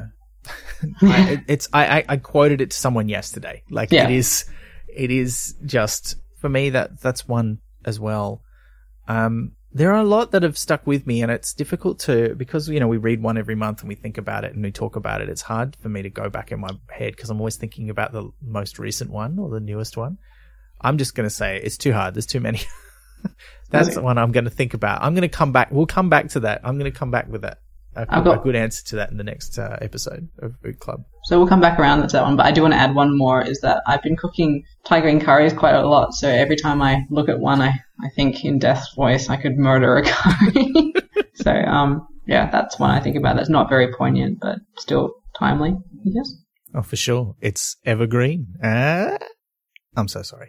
Speaker 1: I, it, it's I, I I quoted it to someone yesterday. Like
Speaker 2: yeah.
Speaker 1: it is, it is just for me that that's one as well. Um. There are a lot that have stuck with me, and it's difficult to, because, you know, we read one every month and we think about it and we talk about it. It's hard for me to go back in my head because I'm always thinking about the most recent one or the newest one. I'm just going to say it's too hard. There's too many. That's the one I'm going to think about. I'm going to come back. We'll come back to that. I'm going to come back with that. A, got, a good answer to that in the next uh, episode of Ook Club.
Speaker 2: So we'll come back around to that one, but I do want to add one more, is that I've been cooking Thai green curries quite a lot, so every time I look at one, I, I think in Death's voice I could murder a curry. So, um, yeah, that's one I think about. That's not very poignant, but still timely, I guess.
Speaker 1: Oh, for sure. It's evergreen. Uh, I'm so sorry.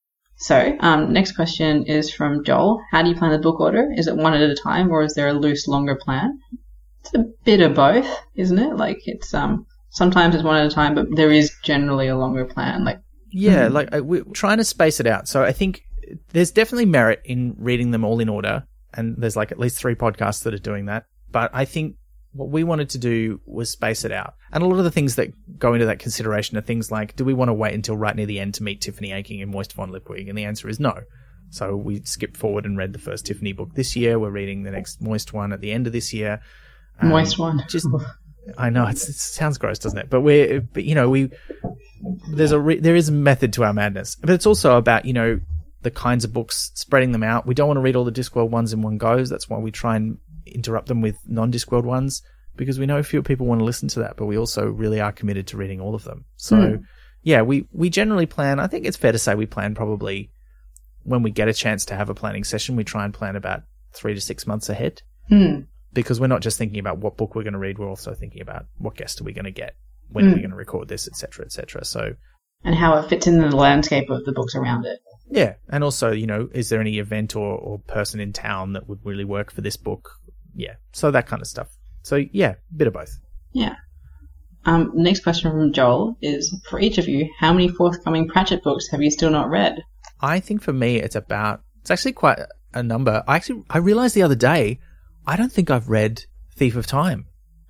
Speaker 2: So, um, next question is from Joel. How do you plan the book order? Is it one at a time, or is there a loose, longer plan? It's a bit of both, isn't it? Like, it's um sometimes it's one at a time, but there is generally a longer plan. Like,
Speaker 1: yeah, mm-hmm. like we're trying to space it out. So I think there's definitely merit in reading them all in order, and there's like at least three podcasts that are doing that. But I think what we wanted to do was space it out, and a lot of the things that go into that consideration are things like, do we want to wait until right near the end to meet Tiffany Aching and Moist von Lipwig? And the answer is no. So we skipped forward and read the first Tiffany book this year. We're reading the next Moist one at the end of this year. Um,
Speaker 2: Moist one.
Speaker 1: Just, I know it's, it sounds gross, doesn't it? But we're, but you know, we there's a re, there is a method to our madness, but it's also about, you know, the kinds of books, spreading them out. We don't want to read all the Discworld ones in one go. That's why we try and interrupt them with non-Discworld ones, because we know fewer people want to listen to that, but we also really are committed to reading all of them. So, mm. yeah, we we generally plan. I think it's fair to say we plan probably when we get a chance to have a planning session. We try and plan about three to six months ahead.
Speaker 2: Mm.
Speaker 1: Because we're not just thinking about what book we're going to read, we're also thinking about what guest are we going to get, when mm. are we going to record this, et cetera, et cetera. So,
Speaker 2: and how it fits in the landscape of the books around it.
Speaker 1: Yeah, and also, you know, is there any event or, or person in town that would really work for this book? Yeah, so that kind of stuff. So, yeah, a bit of both.
Speaker 2: Yeah. Um, next question from Joel is, for each of you, how many forthcoming Pratchett books have you still not read?
Speaker 1: I think for me, it's about, it's actually quite a number. I actually, I realized the other day, I don't think I've read Thief of Time.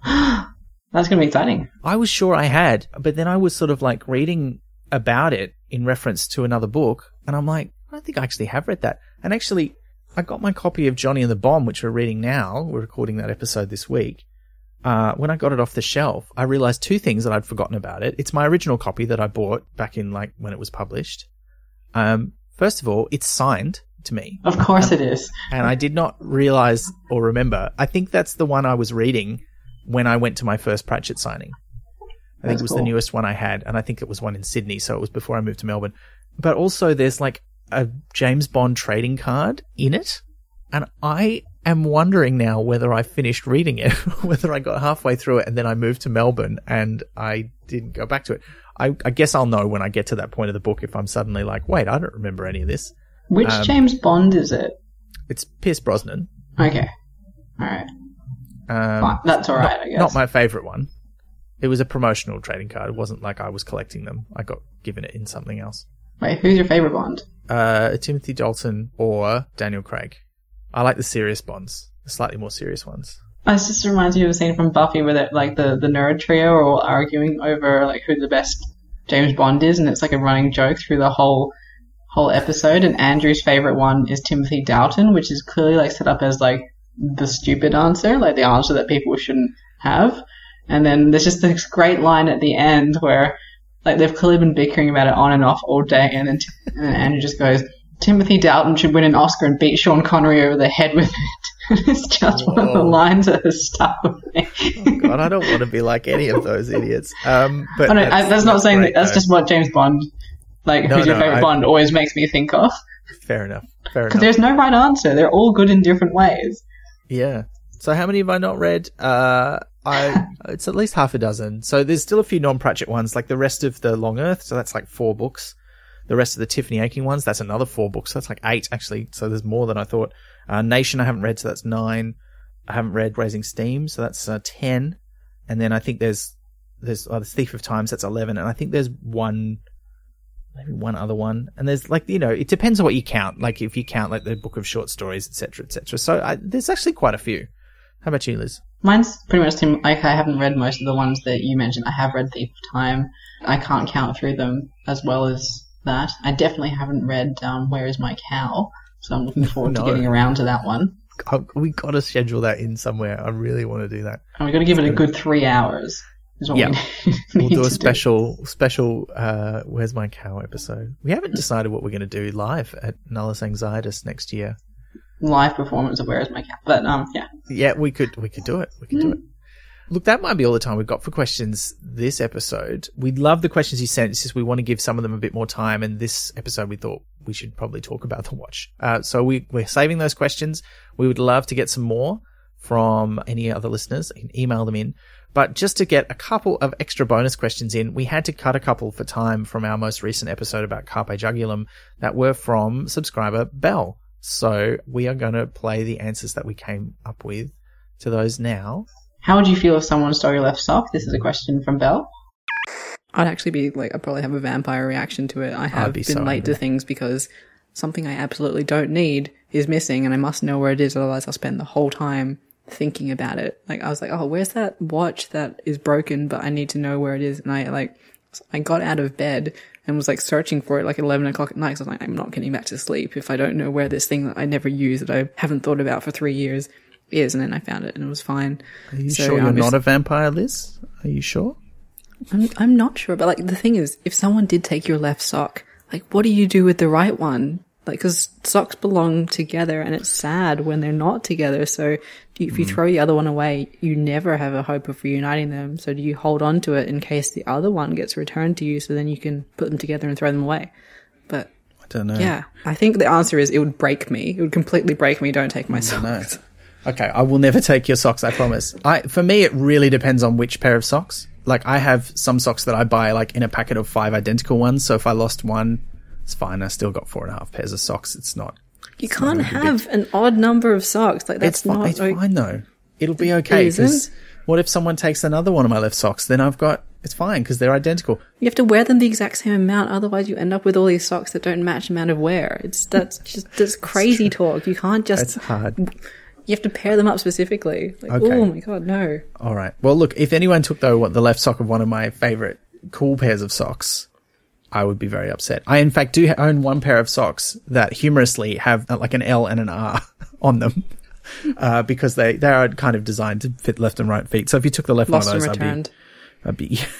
Speaker 2: That's going to be exciting.
Speaker 1: I was sure I had, but then I was sort of like reading about it in reference to another book, and I'm like, I don't think I actually have read that. And actually, I got my copy of Johnny and the Bomb, which we're reading now. We're recording that episode this week. Uh, when I got it off the shelf, I realized two things that I'd forgotten about it. It's my original copy that I bought back in like when it was published. Um, first of all, it's signed to me.
Speaker 2: Of course
Speaker 1: um,
Speaker 2: it is.
Speaker 1: And I did not realize or remember. I think that's the one I was reading when I went to my first Pratchett signing. I think
Speaker 2: That's
Speaker 1: it was
Speaker 2: cool.
Speaker 1: the newest one I had, and I think it was one in Sydney, so it was before I moved to Melbourne. But also there's like a James Bond trading card in it, and I am wondering now whether I finished reading it, whether I got halfway through it and then I moved to Melbourne and I didn't go back to it. I, I guess I'll know when I get to that point of the book if I'm suddenly like, wait, I don't remember any of this.
Speaker 2: Which
Speaker 1: Um,
Speaker 2: James Bond is it?
Speaker 1: It's Pierce Brosnan.
Speaker 2: Okay. All right.
Speaker 1: Um,
Speaker 2: Fine. That's all right,
Speaker 1: not,
Speaker 2: I guess.
Speaker 1: Not my favorite one. It was a promotional trading card. It wasn't like I was collecting them. I got given it in something else.
Speaker 2: Wait, who's your favorite Bond?
Speaker 1: Uh, Timothy Dalton or Daniel Craig. I like the serious Bonds, the slightly more serious ones.
Speaker 2: It just reminds me of a scene from Buffy where that, like the, the nerd trio are all arguing over like who the best James Bond is, and it's like a running joke through the whole whole episode. And Andrew's favorite one is Timothy Dalton, which is clearly like set up as like the stupid answer, like the answer that people shouldn't have. And then there's just this great line at the end where like they've clearly been bickering about it on and off all day, and then, and then Andrew just goes, Timothy Dalton should win an Oscar and beat Sean Connery over the head with it. It's just Whoa. One of the lines that has stuck with me.
Speaker 1: Oh God, I don't want to be like any of those idiots. Um, but
Speaker 2: oh, no,
Speaker 1: that's,
Speaker 2: I, that's not
Speaker 1: that's
Speaker 2: saying
Speaker 1: great,
Speaker 2: that. That's
Speaker 1: though.
Speaker 2: just what James Bond, like
Speaker 1: No,
Speaker 2: who's your
Speaker 1: no,
Speaker 2: favorite
Speaker 1: I-
Speaker 2: Bond, always makes me think of.
Speaker 1: Fair enough. Fair
Speaker 2: Because
Speaker 1: enough.
Speaker 2: there's no right answer. They're all good in different ways.
Speaker 1: Yeah. So how many have I not read? Uh, I it's at least half a dozen. So there's still a few non-Pratchett ones, like the rest of the Long Earth. So that's like four books. The rest of the Tiffany Aching ones, that's another four books. So that's like eight actually. So there's more than I thought. Uh, Nation I haven't read, so that's nine. I haven't read Raising Steam, so that's uh, ten. And then I think there's there's oh, the Thief of Time, so that's eleven. And I think there's one, maybe one other one. And there's like, you know, it depends on what you count. Like if you count like the book of short stories, et cetera, et cetera. So I, there's actually quite a few. How about you, Liz?
Speaker 2: Mine's pretty much sim- like I haven't read most of the ones that you mentioned. I have read Thief of Time. I can't count through them as well as that. I definitely haven't read um, Where Is My Cow, so I'm looking forward
Speaker 1: No.
Speaker 2: to getting around to that one.
Speaker 1: Oh, we got to schedule that in somewhere. I really want to do that.
Speaker 2: And we've got to give it a good three hours. Is what
Speaker 1: Yeah.
Speaker 2: we need,
Speaker 1: We'll
Speaker 2: need
Speaker 1: do a
Speaker 2: to
Speaker 1: special, special, uh, Where's My Cow episode. We haven't decided what we're going to do live at Nullus Anxietus next year.
Speaker 2: Live performance of Where Is My Cow. But um, yeah.
Speaker 1: Yeah, we could, we could do it. We could do it. Look, that might be all the time we've got for questions this episode. We love the questions you sent. It's just we want to give some of them a bit more time. And this episode, we thought we should probably talk about the watch. Uh, so we, we're saving those questions. We would love to get some more from any other listeners. You can email them in. But just to get a couple of extra bonus questions in, we had to cut a couple for time from our most recent episode about Carpe Jugulum that were from subscriber Bell. So we are going to play the answers that we came up with to those now.
Speaker 2: How would you feel if someone stole your left sock? This is a question from Belle.
Speaker 3: I'd actually be like, I'd probably have a vampire reaction to it. I have
Speaker 1: be
Speaker 3: been
Speaker 1: so
Speaker 3: late
Speaker 1: angry.
Speaker 3: to things because something I absolutely don't need is missing and I must know where it is, otherwise I'll spend the whole time thinking about it. Like, I was like, oh, where's that watch that is broken, but I need to know where it is. And I like, I got out of bed and was like searching for it like eleven o'clock at night. So I was like, I'm not getting back to sleep if I don't know where this thing that I never use, that I haven't thought about for three years is. And then I found it and it was fine.
Speaker 1: Are you
Speaker 3: So
Speaker 1: sure you're
Speaker 3: I'm just-
Speaker 1: not a vampire, Liz? Are you sure?
Speaker 3: I'm, I'm not sure, but like the thing is, if someone did take your left sock, like what do you do with the right one? Like, cause socks belong together and it's sad when they're not together. So if you throw the other one away, you never have a hope of reuniting them. So do you hold on to it in case the other one gets returned to you so then you can put them together and throw them away? But
Speaker 1: I don't know.
Speaker 3: yeah, I think the answer is it would break me. It would completely break me. Don't take my
Speaker 1: I don't know.
Speaker 3: socks.
Speaker 1: Okay, I will never take your socks, I promise. I For me, it really depends on which pair of socks. Like, I have some socks that I buy, like, in a packet of five identical ones, so if I lost one, it's fine. I still got four and a half pairs of socks. It's not...
Speaker 3: You
Speaker 1: not
Speaker 3: can't
Speaker 1: a big
Speaker 3: have an odd number of socks. Like, that's
Speaker 1: It's, fi-
Speaker 3: not...
Speaker 1: it's
Speaker 3: like,
Speaker 1: fine, though. It'll be okay,
Speaker 3: isn't?
Speaker 1: because What if someone takes another one of my left socks? Then I've got, it's fine because they're identical.
Speaker 3: You have to wear them the exact same amount, otherwise you end up with all these socks that don't match the amount of wear. It's that's just that's crazy talk. You can't just.
Speaker 1: It's hard.
Speaker 3: You have to pair them up specifically. Like,
Speaker 1: Okay.
Speaker 3: oh my god, no.
Speaker 1: All right. Well, look, if anyone took though what the left sock of one of my favorite cool pairs of socks, I would be very upset. I in fact do own one pair of socks that humorously have uh, like an L and an R on them. Uh, because they, they are kind of designed to fit left and right feet. So if you took the left
Speaker 3: Lost
Speaker 1: one of those,
Speaker 3: and returned.
Speaker 1: I'd be, I'd be,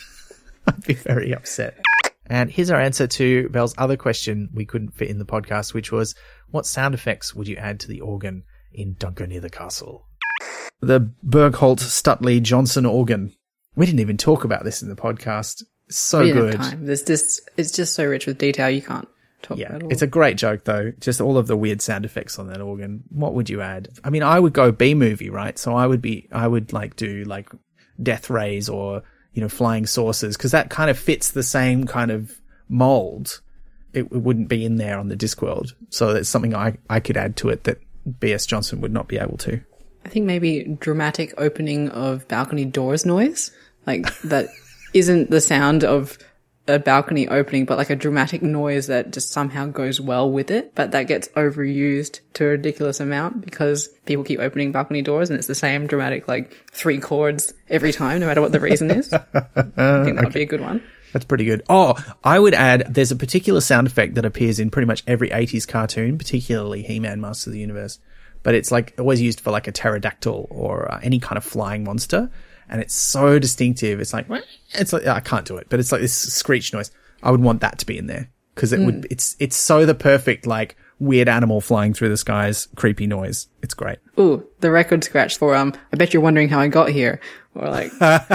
Speaker 1: I'd be very upset. And here's our answer to Belle's other question we couldn't fit in the podcast, which was, what sound effects would you add to the organ in Don't Go Near the Castle? The Bergholt Stutley Johnson organ. We didn't even talk about this in the podcast. So
Speaker 3: We didn't
Speaker 1: good.
Speaker 3: have time. There's just, it's just so rich with detail you can't talk
Speaker 1: Yeah,
Speaker 3: about it all.
Speaker 1: it's a great joke though. Just all of the weird sound effects on that organ. What would you add? I mean, I would go B movie, right? So I would be, I would like do like death rays or, you know, flying saucers, because that kind of fits the same kind of mold. It, it wouldn't be in there on the Discworld. So it's something I, I could add to it that B S Johnson would not be able to.
Speaker 3: I think maybe dramatic opening of balcony doors noise. Like, that isn't the sound of a balcony opening, but like a dramatic noise that just somehow goes well with it. But that gets overused to a ridiculous amount because people keep opening balcony doors and it's the same dramatic, like, three chords every time, no matter what the reason is. I think that would be a good one.
Speaker 1: That's pretty good. Oh, I would add, there's a particular sound effect that appears in pretty much every eighties cartoon, particularly He-Man, Master of the Universe. But it's like always used for like a pterodactyl or uh, any kind of flying monster. And it's so distinctive. It's like, it's like, I can't do it, but it's like this screech noise. I would want that to be in there because it mm. would, it's, it's so the perfect, like, weird animal flying through the skies, creepy noise. It's great.
Speaker 3: Ooh, the record scratch for, um, I bet you're wondering how I got here. Or like,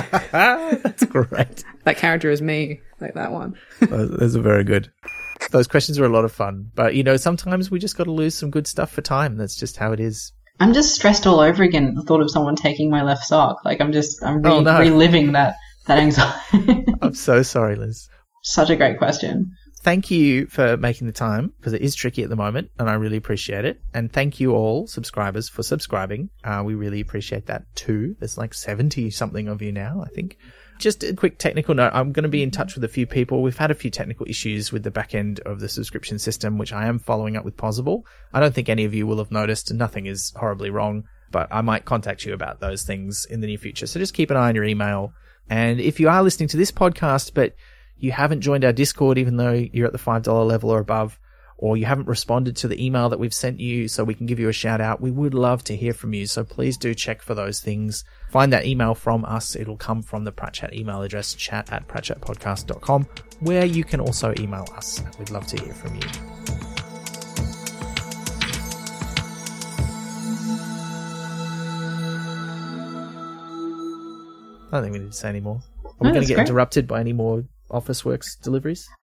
Speaker 1: that's great.
Speaker 3: That character is me, like that one.
Speaker 1: those, those are very good. Those questions are a lot of fun, but you know, sometimes we just got to lose some good stuff for time. That's just how it is.
Speaker 2: I'm just stressed all over again at the thought of someone taking my left sock. Like, I'm just, I'm re-
Speaker 1: oh, no.
Speaker 2: reliving that, that anxiety.
Speaker 1: I'm so sorry, Liz.
Speaker 2: Such a great question.
Speaker 1: Thank you for making the time, because it is tricky at the moment, and I really appreciate it. And thank you all, subscribers, for subscribing. Uh, we really appreciate that too. There's like seventy-something of you now, I think. Just a quick technical note. I'm going to be in touch with a few people. We've had a few technical issues with the back end of the subscription system, which I am following up with Pozible. I don't think any of you will have noticed. Nothing is horribly wrong, but I might contact you about those things in the near future. So just keep an eye on your email. And if you are listening to this podcast, but you haven't joined our Discord, even though you're at the five dollars level or above, or you haven't responded to the email that we've sent you so we can give you a shout out, we would love to hear from you. So please do check for those things. Find that email from us. It'll come from the Pratchat email address, chat at pratchatpodcast dot com, where you can also email us. We'd love to hear from you. I don't think we need to say any more. Are we
Speaker 2: No,
Speaker 1: going to get
Speaker 2: great.
Speaker 1: interrupted by any more Officeworks deliveries?